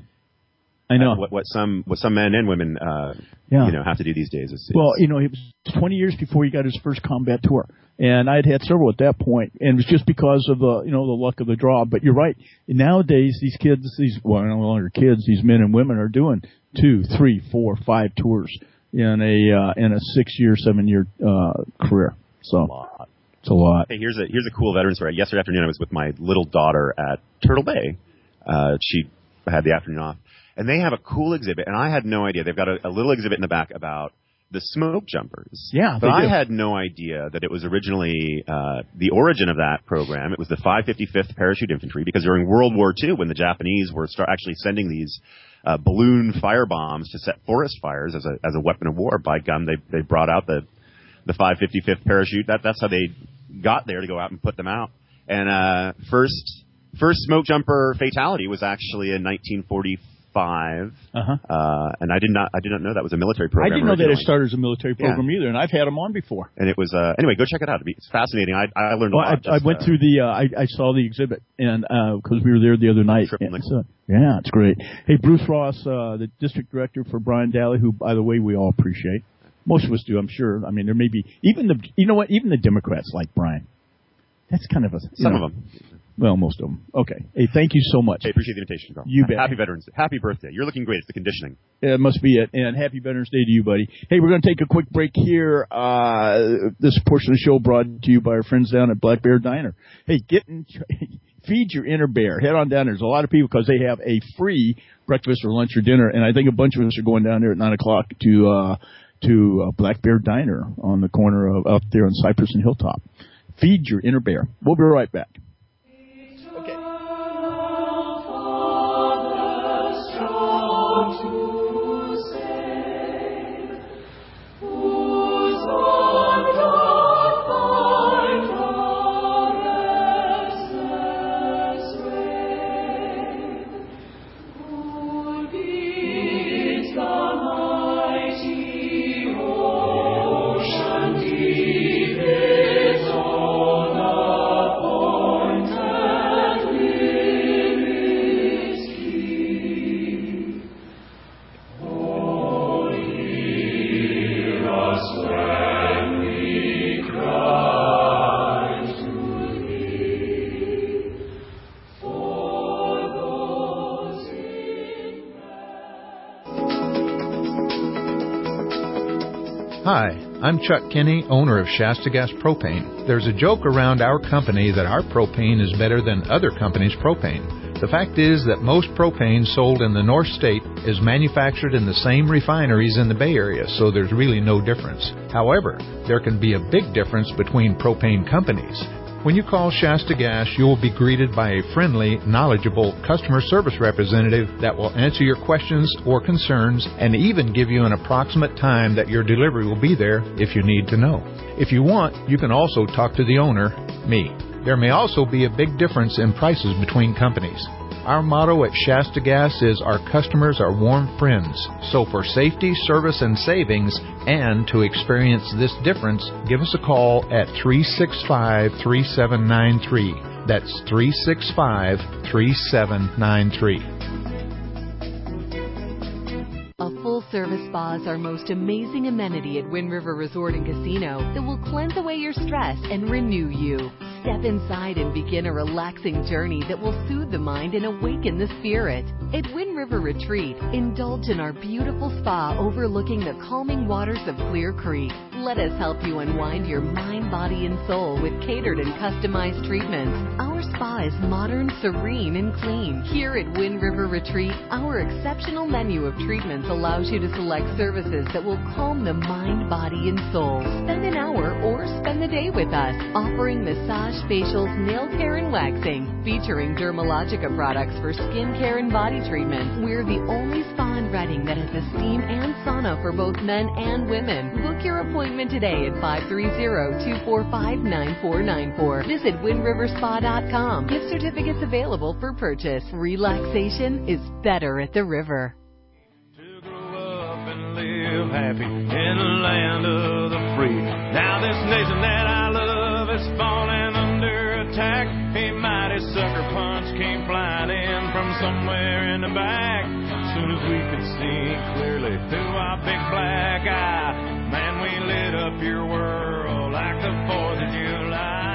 I know what some men and women have to do these days. Well, it was 20 years before he got his first combat tour, and I'd had several at that point, and it was just because of the luck of the draw. But you're right. Nowadays, these kids, no longer kids, these men and women are doing 2, 3, 4, 5 tours in a 6-year, 7-year career. So it's a lot. Hey, here's a cool veteran story. Yesterday afternoon, I was with my little daughter at Turtle Bay. She had the afternoon off. And they have a cool exhibit, and I had no idea. They've got a little exhibit in the back about the smoke jumpers. Yeah, but I had no idea that it was originally the origin of that program. It was the 555th Parachute Infantry, because during World War II, when the Japanese were actually sending these balloon fire bombs to set forest fires as a weapon of war. By gum, they brought out the 555th parachute. That's how they got there to go out and put them out. And first smoke jumper fatality was actually in 1945. And I did not know that was a military program. I didn't know originally. that it started as a military program either, and I've had them on before. And it was anyway. Go check it out. It's fascinating. I learned a lot. I went through I saw the exhibit, and because we were there the other night. Yeah, it's great. Hey, Bruce Ross, the district director for Bryan Daly, who, by the way, we all appreciate. Most of us do, I'm sure. I mean, there may be even the Democrats like Bryan. That's kind of some of them. Well, most of them. Okay. Hey, thank you so much. Hey, appreciate the invitation, Carl. You bet. Happy Veterans Day. Happy birthday. You're looking great. It's the conditioning. Yeah, it must be it. And happy Veterans Day to you, buddy. Hey, we're going to take a quick break here. This portion of the show brought to you by our friends down at Black Bear Diner. Hey, feed your inner bear. Head on down there. There's a lot of people because they have a free breakfast or lunch or dinner, and I think a bunch of us are going down there at 9 o'clock to Black Bear Diner on the corner of up there on Cypress and Hilltop. Feed your inner bear. We'll be right back. Hi, I'm Chuck Kinney, owner of Shasta Gas Propane. There's a joke around our company that our propane is better than other companies' propane. The fact is that most propane sold in the North State is manufactured in the same refineries in the Bay Area, so there's really no difference. However, there can be a big difference between propane companies. When you call Shasta Gas, you will be greeted by a friendly, knowledgeable customer service representative that will answer your questions or concerns and even give you an approximate time that your delivery will be there if you need to know. If you want, you can also talk to the owner, me. There may also be a big difference in prices between companies. Our motto at Shasta Gas is our customers are warm friends. So for safety, service, and savings, and to experience this difference, give us a call at 365-3793. That's 365-3793. A full-service spa is our most amazing amenity at Wind River Resort and Casino that will cleanse away your stress and renew you. Step inside and begin a relaxing journey that will soothe the mind and awaken the spirit. At Wind River Retreat, indulge in our beautiful spa overlooking the calming waters of Clear Creek. Let us help you unwind your mind, body, and soul with catered and customized treatments. Our spa is modern, serene, and clean. Here at Wind River Retreat, our exceptional menu of treatments allows you to select services that will calm the mind, body, and soul. Spend an hour or spend the day with us, offering massage, facials, nail care, and waxing. Featuring Dermalogica products for skin care and body treatment. We're the only spa in Redding that has a steam and sauna for both men and women. Book your appointment today at 530-245-9494. Visit windriverspa.com. Gift certificates available for purchase. Relaxation is better at the river. Live happy in the land of the free. Now this nation that I love is falling under attack. A mighty sucker punch came flying in from somewhere in the back. As soon as we could see clearly through our big black eye, man, we lit up your world like the 4th of July.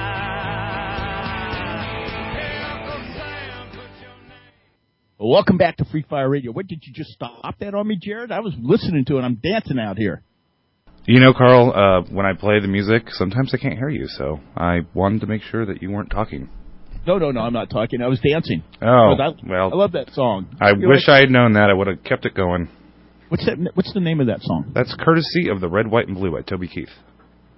Welcome back to Free Fire Radio. What, did you just stop that on me, Jared? I was listening to it. I'm dancing out here. You know, Carl, when I play the music, sometimes I can't hear you, so I wanted to make sure that you weren't talking. No, I'm not talking. I was dancing. Oh, well. I love that song. I wish I had known that. I would have kept it going. What's the name of that song? That's courtesy of the Red, White, and Blue by Toby Keith.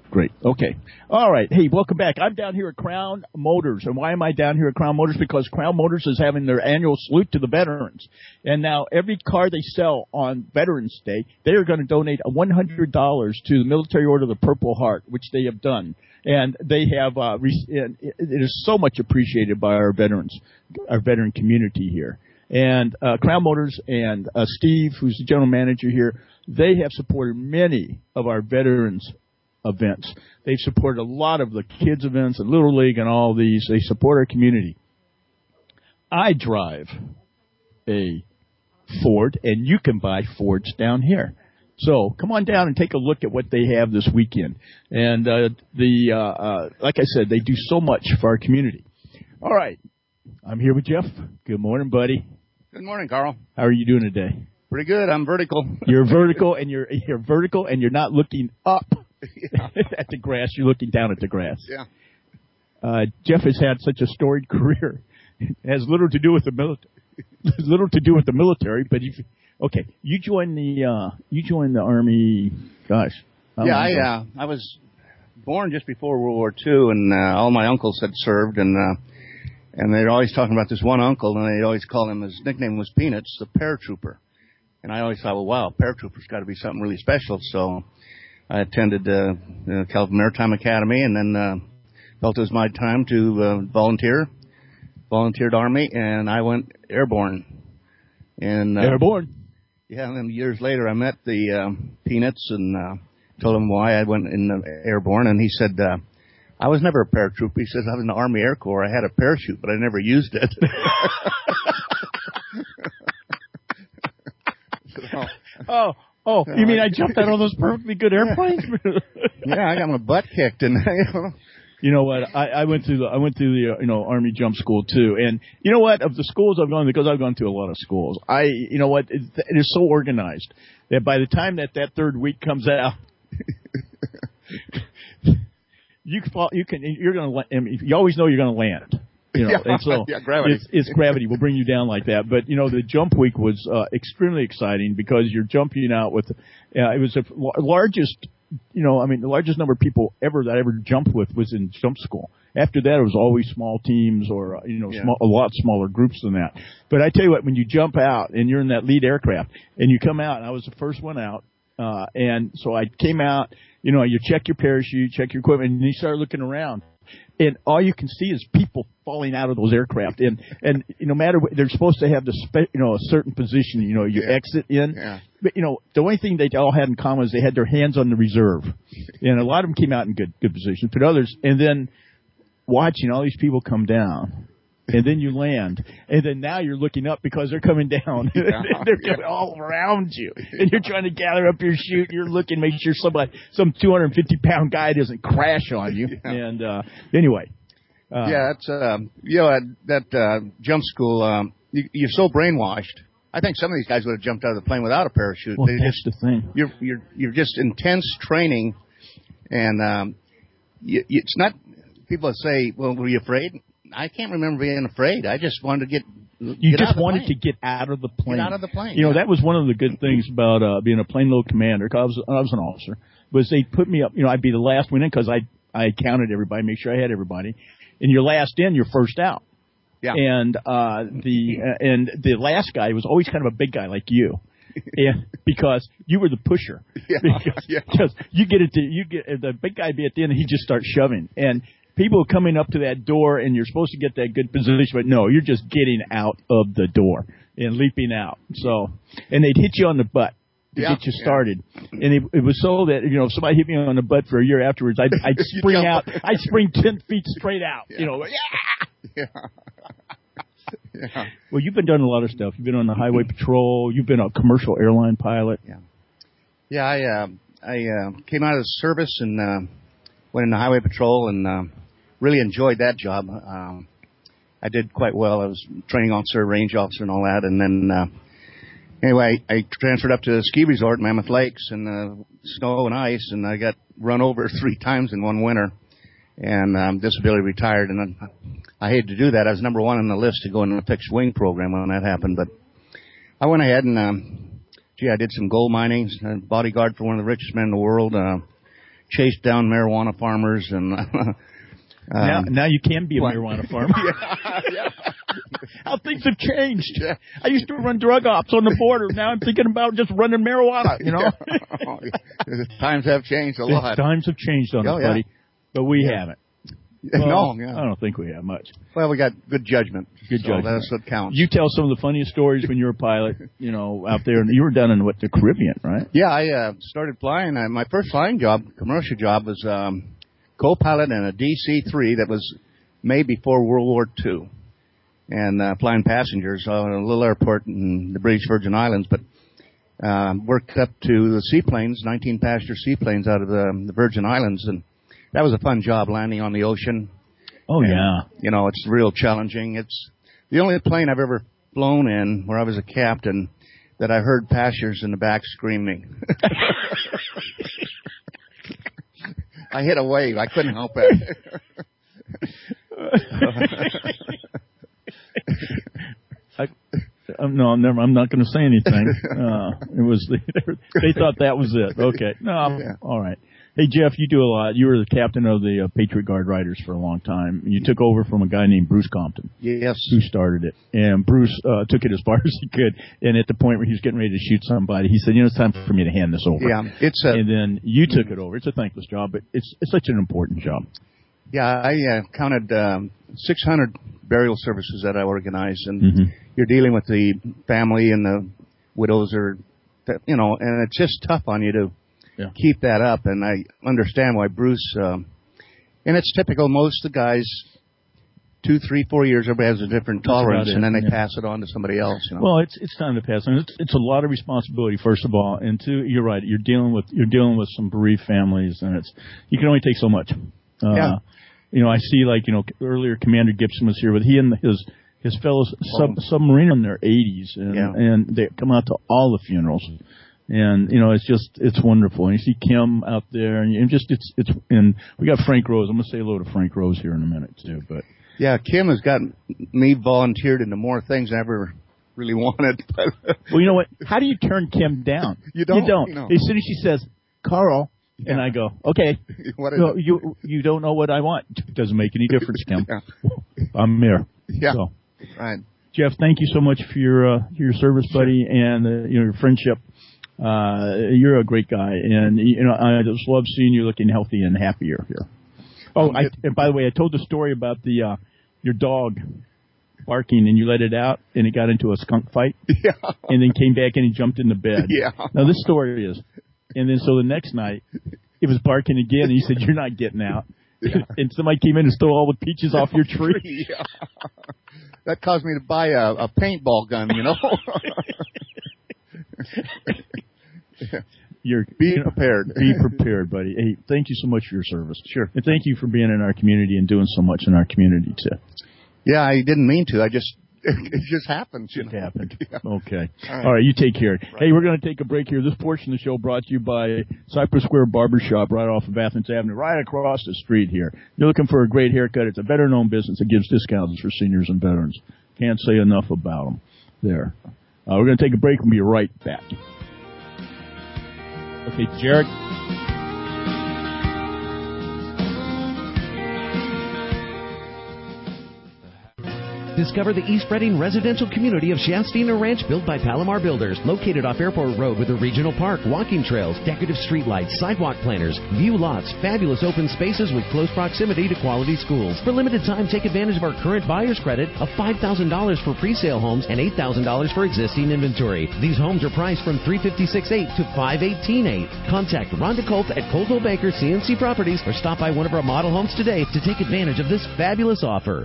Great. Okay. All right. Hey, welcome back. I'm down here at Crown Motors. And why am I down here at Crown Motors? Because Crown Motors is having their annual salute to the veterans. And now every car they sell on Veterans Day, they are going to donate $100 to the Military Order of the Purple Heart, which they have done. And they have, it is so much appreciated by our veterans, our veteran community here. And Crown Motors and Steve, who's the general manager here, they have supported many of our veterans events. They've supported a lot of the kids events and Little League and all these. They support our community. I drive a Ford, and you can buy Fords down here. So come on down and take a look at what they have this weekend. And like I said, they do so much for our community. All right. I'm here with Jeff. Good morning, buddy. Good morning, Carl. How are you doing today? Pretty good. I'm vertical. You're vertical, and you're vertical, and you're not looking up at the grass. You're looking down at the grass. Yeah. Jeff has had such a storied career. It has little to do with the military. But you joined the Army. Gosh. I was born just before World War II, and all my uncles had served, and they're always talking about this one uncle, and they'd always call him, his nickname was Peanuts, the paratrooper. And I always thought, well, wow, paratrooper's got to be something really special. So I attended California Maritime Academy, and then felt it was my time to volunteered Army, and I went airborne. And airborne? Yeah, and then years later I met the Peanuts and told him why I went in the airborne, and he said, I was never a paratrooper. He says, I was in the Army Air Corps. I had a parachute, but I never used it. You mean I jumped out of those perfectly good airplanes? Yeah, I got my butt kicked, and You know what? I went through the Army jump school too, and you know what? Of the schools I've gone, because I've gone to a lot of schools, it is so organized that by the time that third week comes out, you always know you're going to land. And so gravity. It's gravity will bring you down like that. But the jump week was extremely exciting because you're jumping out with. It was the largest. The largest number of people that I ever jumped with was in jump school. After that, it was always small teams or a lot smaller groups than that. But I tell you what, when you jump out and you're in that lead aircraft and you come out, and I was the first one out. And so I came out. You check your parachute, check your equipment, and you start looking around. And all you can see is people falling out of those aircraft. And no matter what, they're supposed to have a certain position, you exit in. Yeah. But, the only thing they all had in common is they had their hands on the reserve. And a lot of them came out in good positions, but others, and then watching all these people come down. And then you land, and then now you're looking up because they're coming down. They're coming all around you, and you're trying to gather up your chute. You're looking, make sure some 250-pound guy doesn't crash on you. Yeah. And anyway, it's that jump school. You're so brainwashed. I think some of these guys would have jumped out of the plane without a parachute. Well, that's the thing. You're just intense training, and it's not. People say, "Well, were you afraid?" I can't remember being afraid. I just wanted to get to get out of the plane. Get out of the plane. That was one of the good things about being a plane load commander. Cause I was an officer. Was they put me up. I'd be the last one in because I counted everybody, make sure I had everybody. And you're last in, you're first out. Yeah. And the last guy was always kind of a big guy like you. And because you were the pusher. Because the big guy be at the end and he just starts shoving. And people coming up to that door, and you're supposed to get that good position, but no, you're just getting out of the door and leaping out. So, and they'd hit you on the butt to get you started. And it was so that, if somebody hit me on the butt for a year afterwards, I'd spring out. I'd spring 10 feet straight out. Well, you've been doing a lot of stuff. You've been on the highway patrol. You've been a commercial airline pilot. I came out of the service and went in the highway patrol and really enjoyed that job. I did quite well. I was training officer, range officer, and all that. And then, anyway, I transferred up to a ski resort, Mammoth Lakes, and snow and ice, and I got run over 3 times in one winter. And disability retired, and I hated to do that. I was number 1 on the list to go in the fixed wing program when that happened. But I went ahead and, I did some gold mining, bodyguard for one of the richest men in the world. chased down marijuana farmers and. Now you can be a marijuana farmer. Yeah. How things have changed. Yeah. I used to run drug ops on the border. Now I'm thinking about just running marijuana, you know. Times have changed a lot. Times have changed on us, buddy. But we haven't. Well, no, I don't think we have much. Well, we got good judgment. Good judgment. That's what counts. You tell some of the funniest stories when you were a pilot, you know, out there. You were down in, the Caribbean, right? Yeah, I started flying. My first flying job, commercial job, was co-pilot in a DC-3 that was made before World War II. And flying passengers on a little airport in the British Virgin Islands. But worked up to the seaplanes, 19-passenger seaplanes out of the Virgin Islands. And that was a fun job, landing on the ocean. Oh, and, yeah. You know, it's real challenging. It's the only plane I've ever flown in where I was a captain that I heard passengers in the back screaming. I hit a wave. I couldn't help it. No, never. I'm not going to say anything. It was they thought that was it. Okay. No, yeah. All right. Hey, Jeff, you do a lot. You were the captain of the Patriot Guard Riders for a long time. You took over from a guy named Bruce Compton. Yes. Who started it. And Bruce took it as far as he could. And at the point where he was getting ready to shoot somebody, he said, it's time for me to hand this over. Yeah. And then you took it over. It's a thankless job, but it's such an important job. Yeah, I counted 600 burial services that I organized. And you're dealing with the family and the widows and it's just tough on you to keep that up, and I understand why Bruce, and it's typical, most of the guys, 2, 3, 4 years, everybody has a different tolerance, and then they pass it on to somebody else. You know? Well, it's time to pass on. It's a lot of responsibility, first of all, and two, you're right, you're dealing with some bereaved families, and you can only take so much. Yeah. I see, earlier Commander Gibson was here, but he and his fellow submarine in their 80s, and they come out to all the funerals. And, it's wonderful. And you see Kim out there, and and we got Frank Rose. I'm going to say hello to Frank Rose here in a minute, too. But yeah, Kim has gotten me volunteered into more things than I ever really wanted. Well, you know what? How do you turn Kim down? You don't. As soon as she says, Carl, and I go, okay, you don't know what I want. It doesn't make any difference, Kim. I'm there. Yeah. So, right. Jeff, thank you so much for your service, buddy, and your friendship. You're a great guy, and I just love seeing you looking healthy and happier here. Oh, and by the way, I told the story about your dog barking, and you let it out, and it got into a skunk fight, and then came back and he jumped in the bed. Yeah. Now this story is, and then so the next night it was barking again, and he said, "You're not getting out." Yeah. And somebody came in and stole all the peaches off your tree. Yeah. That caused me to buy a paintball gun, Be prepared. Be prepared, buddy. Hey, thank you so much for your service. Sure. And thank you for being in our community and doing so much in our community, too. Yeah, I didn't mean to. It just happened. It happened. Yeah. Okay. All right, you take care. Right. Hey, we're going to take a break here. This portion of the show brought to you by Cypress Square Barbershop right off of Athens Avenue, right across the street here. You're looking for a great haircut. It's a better-known business that gives discounts for seniors and veterans. Can't say enough about them there. We're going to take a break and be right back. Okay, Jared. Discover the East Reading residential community of Shastina Ranch, built by Palomar Builders, located off Airport Road with a regional park, walking trails, decorative streetlights, sidewalk planters, view lots, fabulous open spaces with close proximity to quality schools. For limited time, take advantage of our current buyer's credit of $5,000 for pre-sale homes and $8,000 for existing inventory. These homes are priced from $356,800 to $518,800. Contact Rhonda Colt at Coldwell Banker CNC Properties or stop by one of our model homes today to take advantage of this fabulous offer.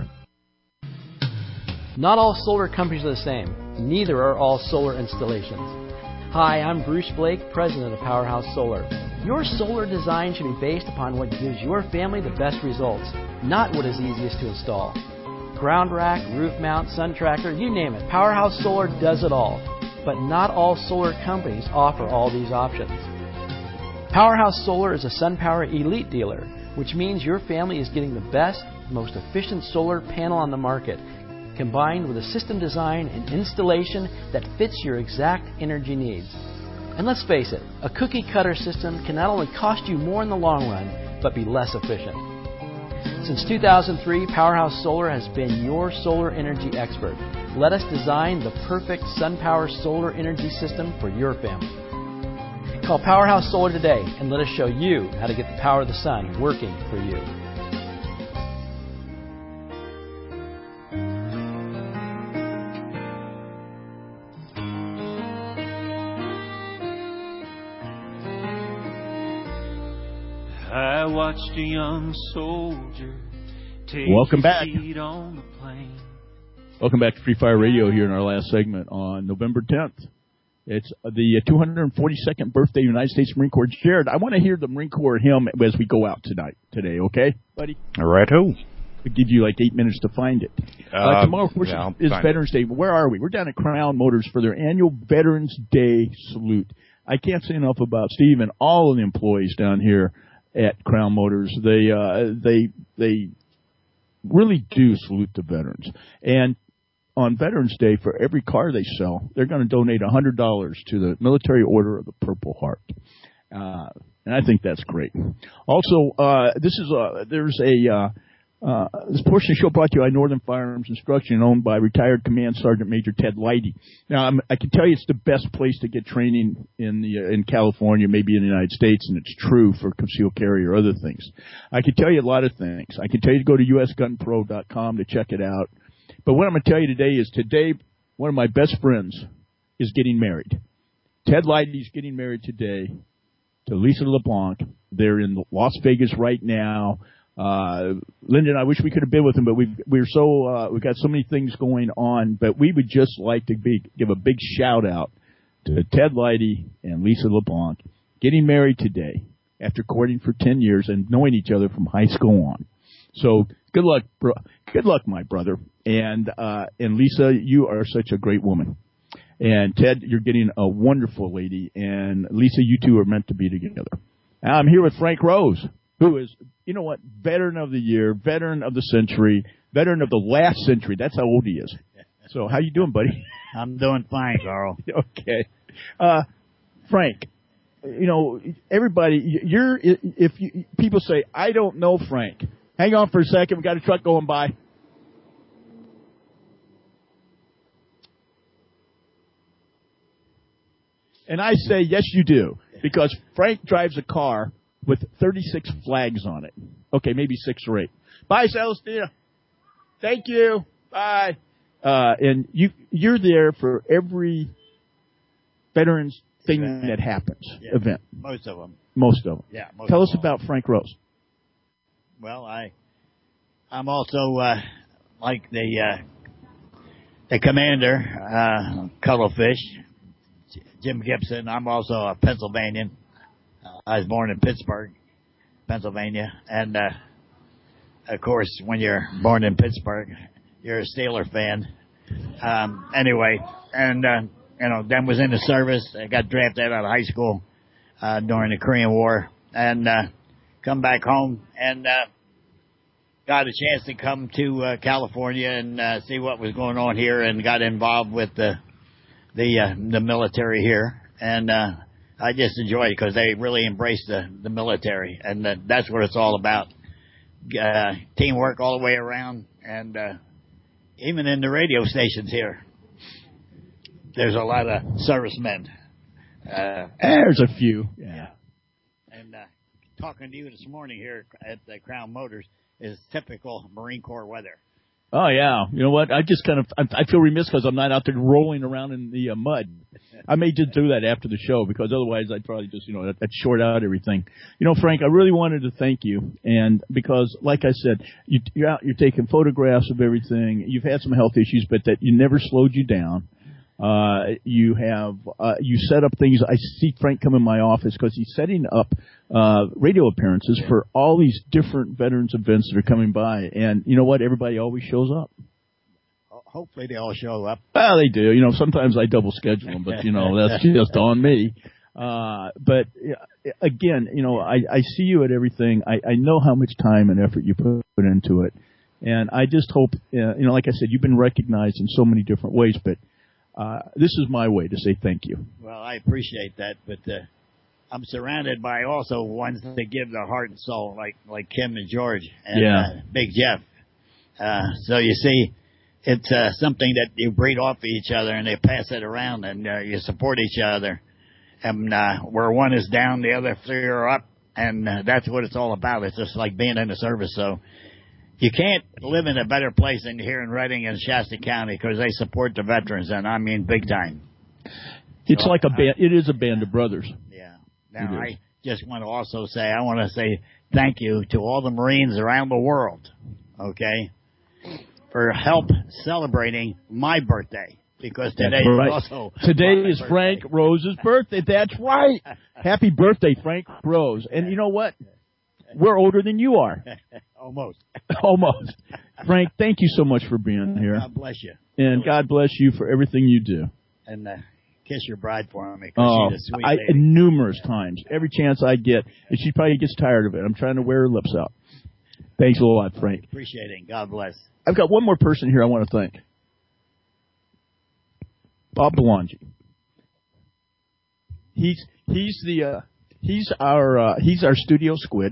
Not all solar companies are the same. Neither are all solar installations. Hi, I'm Bruce Blake, president of Powerhouse Solar. Your solar design should be based upon what gives your family the best results, not what is easiest to install. Ground rack, roof mount, sun tracker, you name it. Powerhouse Solar does it all. But not all solar companies offer all these options. Powerhouse Solar is a SunPower Elite dealer, which means your family is getting the best, most efficient solar panel on the market, combined with a system design and installation that fits your exact energy needs. And let's face it, a cookie-cutter system can not only cost you more in the long run, but be less efficient. Since 2003, Powerhouse Solar has been your solar energy expert. Let us design the perfect SunPower solar energy system for your family. Call Powerhouse Solar today and let us show you how to get the power of the sun working for you. I watched a young soldier take Welcome back. his seat on the plane. Welcome back to Free Fire Radio here in our last segment on November 10th. It's the 242nd birthday of the United States Marine Corps. Jared, I want to hear the Marine Corps hymn as we go out today, okay, buddy? All right, ho. I'll give you like 8 minutes to find it. Tomorrow, of course, is Veterans Day. Where are we? We're down at Crown Motors for their annual Veterans Day salute. I can't say enough about Steve and all of the employees down here at Crown Motors. They really do salute the veterans. And on Veterans Day, for every car they sell, they're going to donate $100 to the Military Order of the Purple Heart. And I think that's great. Also, this portion of the show brought to you by Northern Firearms Instruction, owned by retired Command Sergeant Major Ted Leidy. Now, I can tell you it's the best place to get training in California, maybe in the United States, and it's true for concealed carry or other things. I can tell you a lot of things. I can tell you to go to usgunpro.com to check it out. But what I'm going to tell you today is one of my best friends is getting married. Ted Leidy's getting married today to Lisa LeBlanc. They're in Las Vegas right now. Linda and I wish we could have been with them, but we've got so many things going on. But we would just like to give a big shout out to Ted Leidy and Lisa LeBlanc getting married today after courting for 10 years and knowing each other from high school on. So good luck, my brother. And Lisa, you are such a great woman. And Ted, you're getting a wonderful lady. And Lisa, you two are meant to be together. I'm here with Frank Rose, who is, you know what, veteran of the year, veteran of the century, veteran of the last century. That's how old he is. So how you doing, buddy? I'm doing fine, Carl. Okay. Frank, you know, everybody, people say, I don't know Frank. Hang on for a second. We got a truck going by. And I say, yes, you do, because Frank drives a car with 36 flags on it. Okay, maybe 6 or 8. Bye, Celestina. Thank you. Bye. And you're there for every veterans thing that happens, event. Most of them. Most of them. Yeah. Tell us about Frank Rose. Well, I'm also like the commander, Cuttlefish, Jim Gibson. I'm also a Pennsylvanian. I was born in Pittsburgh, Pennsylvania, and of course, when you're born in Pittsburgh, you're a Steeler fan. Anyway, and then was in the service. I got drafted out of high school during the Korean War, and come back home and got a chance to come to California and see what was going on here, and got involved with the military here, and I just enjoyed it because they really embraced the military, and that's what it's all about. Teamwork all the way around, and even in the radio stations here, there's a lot of servicemen. There's a few. Yeah. And talking to you this morning here at the Crown Motors is typical Marine Corps weather. Oh, yeah. You know what? I feel remiss because I'm not out there rolling around in the mud. I may just do that after the show because otherwise I'd probably just, I'd short out everything. You know, Frank, I really wanted to thank you. And because, like I said, you're out, you're taking photographs of everything. You've had some health issues, but that you never slowed you down. You set up things. I see Frank come in my office because he's setting up radio appearances for all these different veterans events that are coming by. And you know what? Everybody always shows up. Hopefully they all show up. Well, they do. Sometimes I double schedule them, but that's just on me. But again, I see you at everything. I know how much time and effort you put into it. And I just hope, like I said, you've been recognized in so many different ways, but this is my way to say thank you. Well, I appreciate that, but I'm surrounded by also ones that give their heart and soul, like Kim and George and Big Jeff. So you see, it's something that you breed off of each other, and they pass it around, and you support each other. And where one is down, the other three are up, and that's what it's all about. It's just like being in the service. So you can't live in a better place than here in Reading and Shasta County because they support the veterans, and I mean big time. It's so, like a band. It is a band of brothers. Yeah. Now, I just want to also say, I want to say thank you to all the Marines around the world, okay, for help celebrating my birthday. Because today is also today is Frank Rose's birthday. That's right. Happy birthday, Frank Rose. And you know what? We're older than you are. Almost. Almost. Frank, thank you so much for being here. God bless you. And God bless you for everything you do. And kiss your bride for me, because she's a sweet lady. Numerous times. Every chance I get. And she probably gets tired of it. I'm trying to wear her lips out. Thanks a lot, Frank. Appreciate it. God bless. I've got one more person here I want to thank. Bob Belangi. He's our studio squid.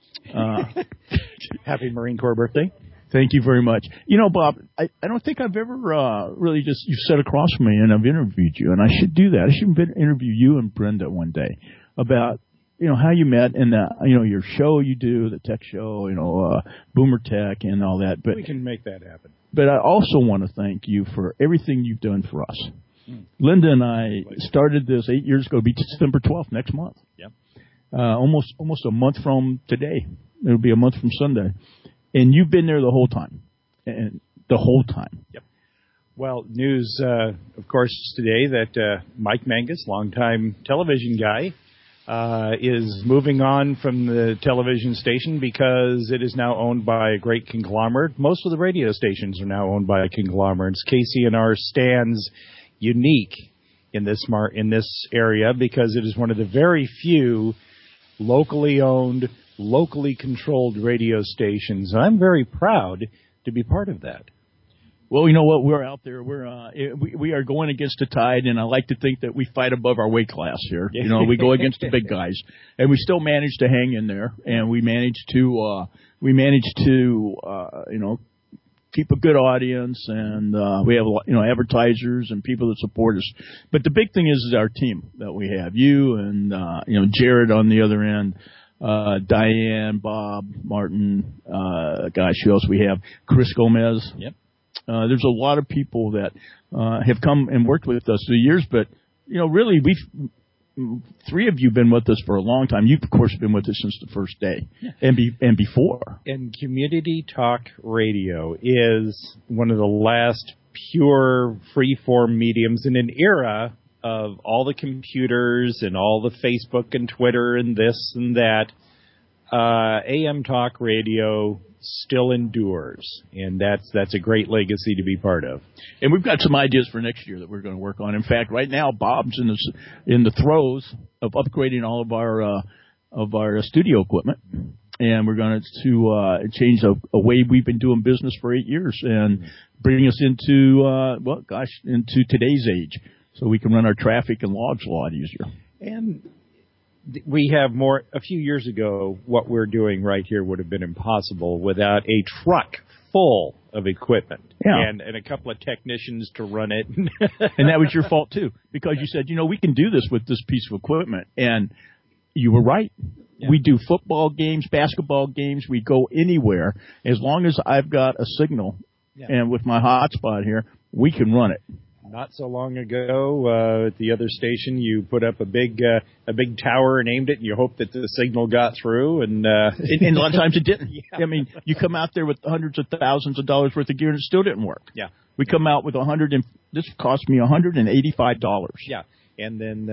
Happy Marine Corps birthday. Thank you very much. You know, Bob, I don't think I've ever really just, you've sat across from me and I've interviewed you, and I should do that. I should interview you and Brenda one day about, you know, how you met and, you know, your show you do, the tech show, you know, Boomer Tech and all that. But we can make that happen. But I also want to thank you for everything you've done for us. Linda and I started this 8 years ago. It'll be December 12th next month. Yep. Almost a month from today. It'll be a month from Sunday. And you've been there the whole time. And the whole time. Yep. Well, news, of course, today that Mike Mangus, longtime television guy, is moving on from the television station because it is now owned by a great conglomerate. Most of the radio stations are now owned by conglomerates. KCNR stands unique in this area because it is one of the very few locally owned, locally controlled radio stations. I'm very proud to be part of that. Well, you know what? We're out there. We are going against the tide, and I like to think that we fight above our weight class here. You know, we go against the big guys, and we still manage to hang in there, and we manage to you know, keep a good audience, and we have, you know, advertisers and people that support us. But the big thing is our team that we have. You and you know, Jared on the other end, Diane, Bob, Martin, gosh, who else we have? Chris Gomez. Yep. There's a lot of people that have come and worked with us through the years, but you know, really, three of you have been with us for a long time. You've, of course, been with us since the first day and before. And Community Talk Radio is one of the last pure free-form mediums in an era of all the computers and all the Facebook and Twitter and this and that. AM Talk Radio still endures, and that's a great legacy to be part of. And we've got some ideas for next year that we're going to work on. In fact, right now Bob's in the throes of upgrading all of our studio equipment, and we're going to change a way we've been doing business for 8 years and bring us into into today's age, so we can run our traffic and logs a lot easier. And we have a few years ago, what we're doing right here would have been impossible without a truck full of equipment and a couple of technicians to run it. And that was your fault, too, because you said, you know, we can do this with this piece of equipment. And you were right. Yeah. We do football games, basketball games. We go anywhere. As long as I've got a signal and with my hotspot here, we can run it. Not so long ago, at the other station, you put up a big tower and aimed it, and you hoped that the signal got through. And a lot of times it didn't. Yeah. I mean, you come out there with hundreds of thousands of dollars worth of gear, and it still didn't work. Yeah. We come out with this cost me $185. Yeah. And then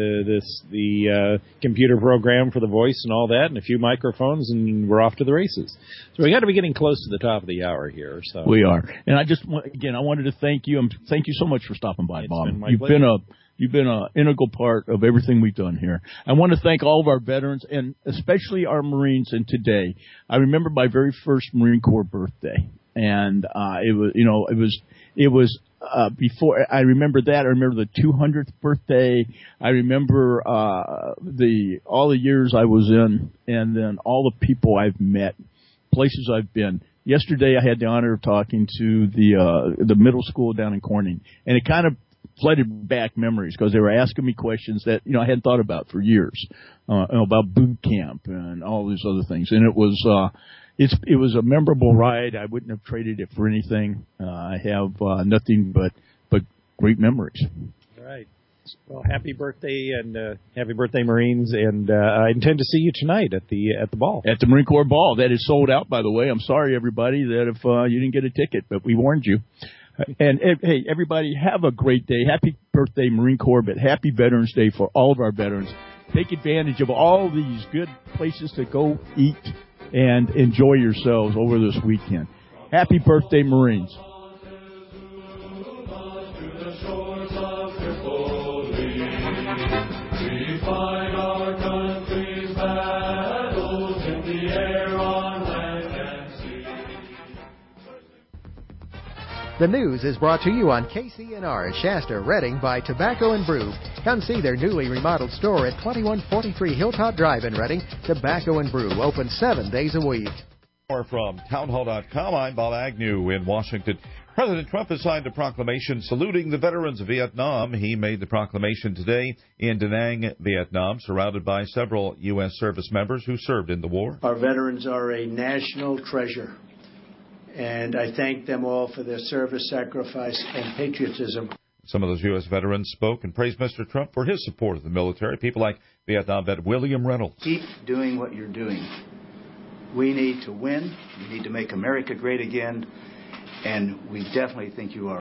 the computer program for the voice and all that, and a few microphones, and we're off to the races. So we got to be getting close to the top of the hour here. So we are. And I wanted to thank you. Thank you so much for stopping by, Bob. You've been an integral part of everything we've done here. I want to thank all of our veterans, and especially our Marines. And today, I remember my very first Marine Corps birthday, and it was before I remember that, I remember the 200th birthday. I remember all the years I was in, and then all the people I've met, places I've been. Yesterday, I had the honor of talking to the middle school down in Corning, and it kind of flooded back memories because they were asking me questions that I hadn't thought about for years about boot camp and all these other things, and it was a memorable ride. I wouldn't have traded it for anything. I have nothing but great memories. All right. Well, happy birthday and happy birthday, Marines! And I intend to see you tonight at the ball. At the Marine Corps Ball. That is sold out, by the way. I'm sorry, everybody, that if you didn't get a ticket, but we warned you. And hey, everybody, have a great day. Happy birthday, Marine Corps, but happy Veterans Day for all of our veterans. Take advantage of all these good places to go eat and enjoy yourselves over this weekend. Happy birthday, Marines. The news is brought to you on KCNR Shasta, Redding by Tobacco & Brew. Come see their newly remodeled store at 2143 Hilltop Drive in Redding. Tobacco & Brew, open 7 days a week. More from townhall.com. I'm Bob Agnew in Washington. President Trump has signed a proclamation saluting the veterans of Vietnam. He made the proclamation today in Da Nang, Vietnam, surrounded by several U.S. service members who served in the war. Our veterans are a national treasure, and I thank them all for their service, sacrifice, and patriotism. Some of those U.S. veterans spoke and praised Mr. Trump for his support of the military. People like Vietnam vet William Reynolds. Keep doing what you're doing. We need to win. We need to make America great again, and we definitely think you are.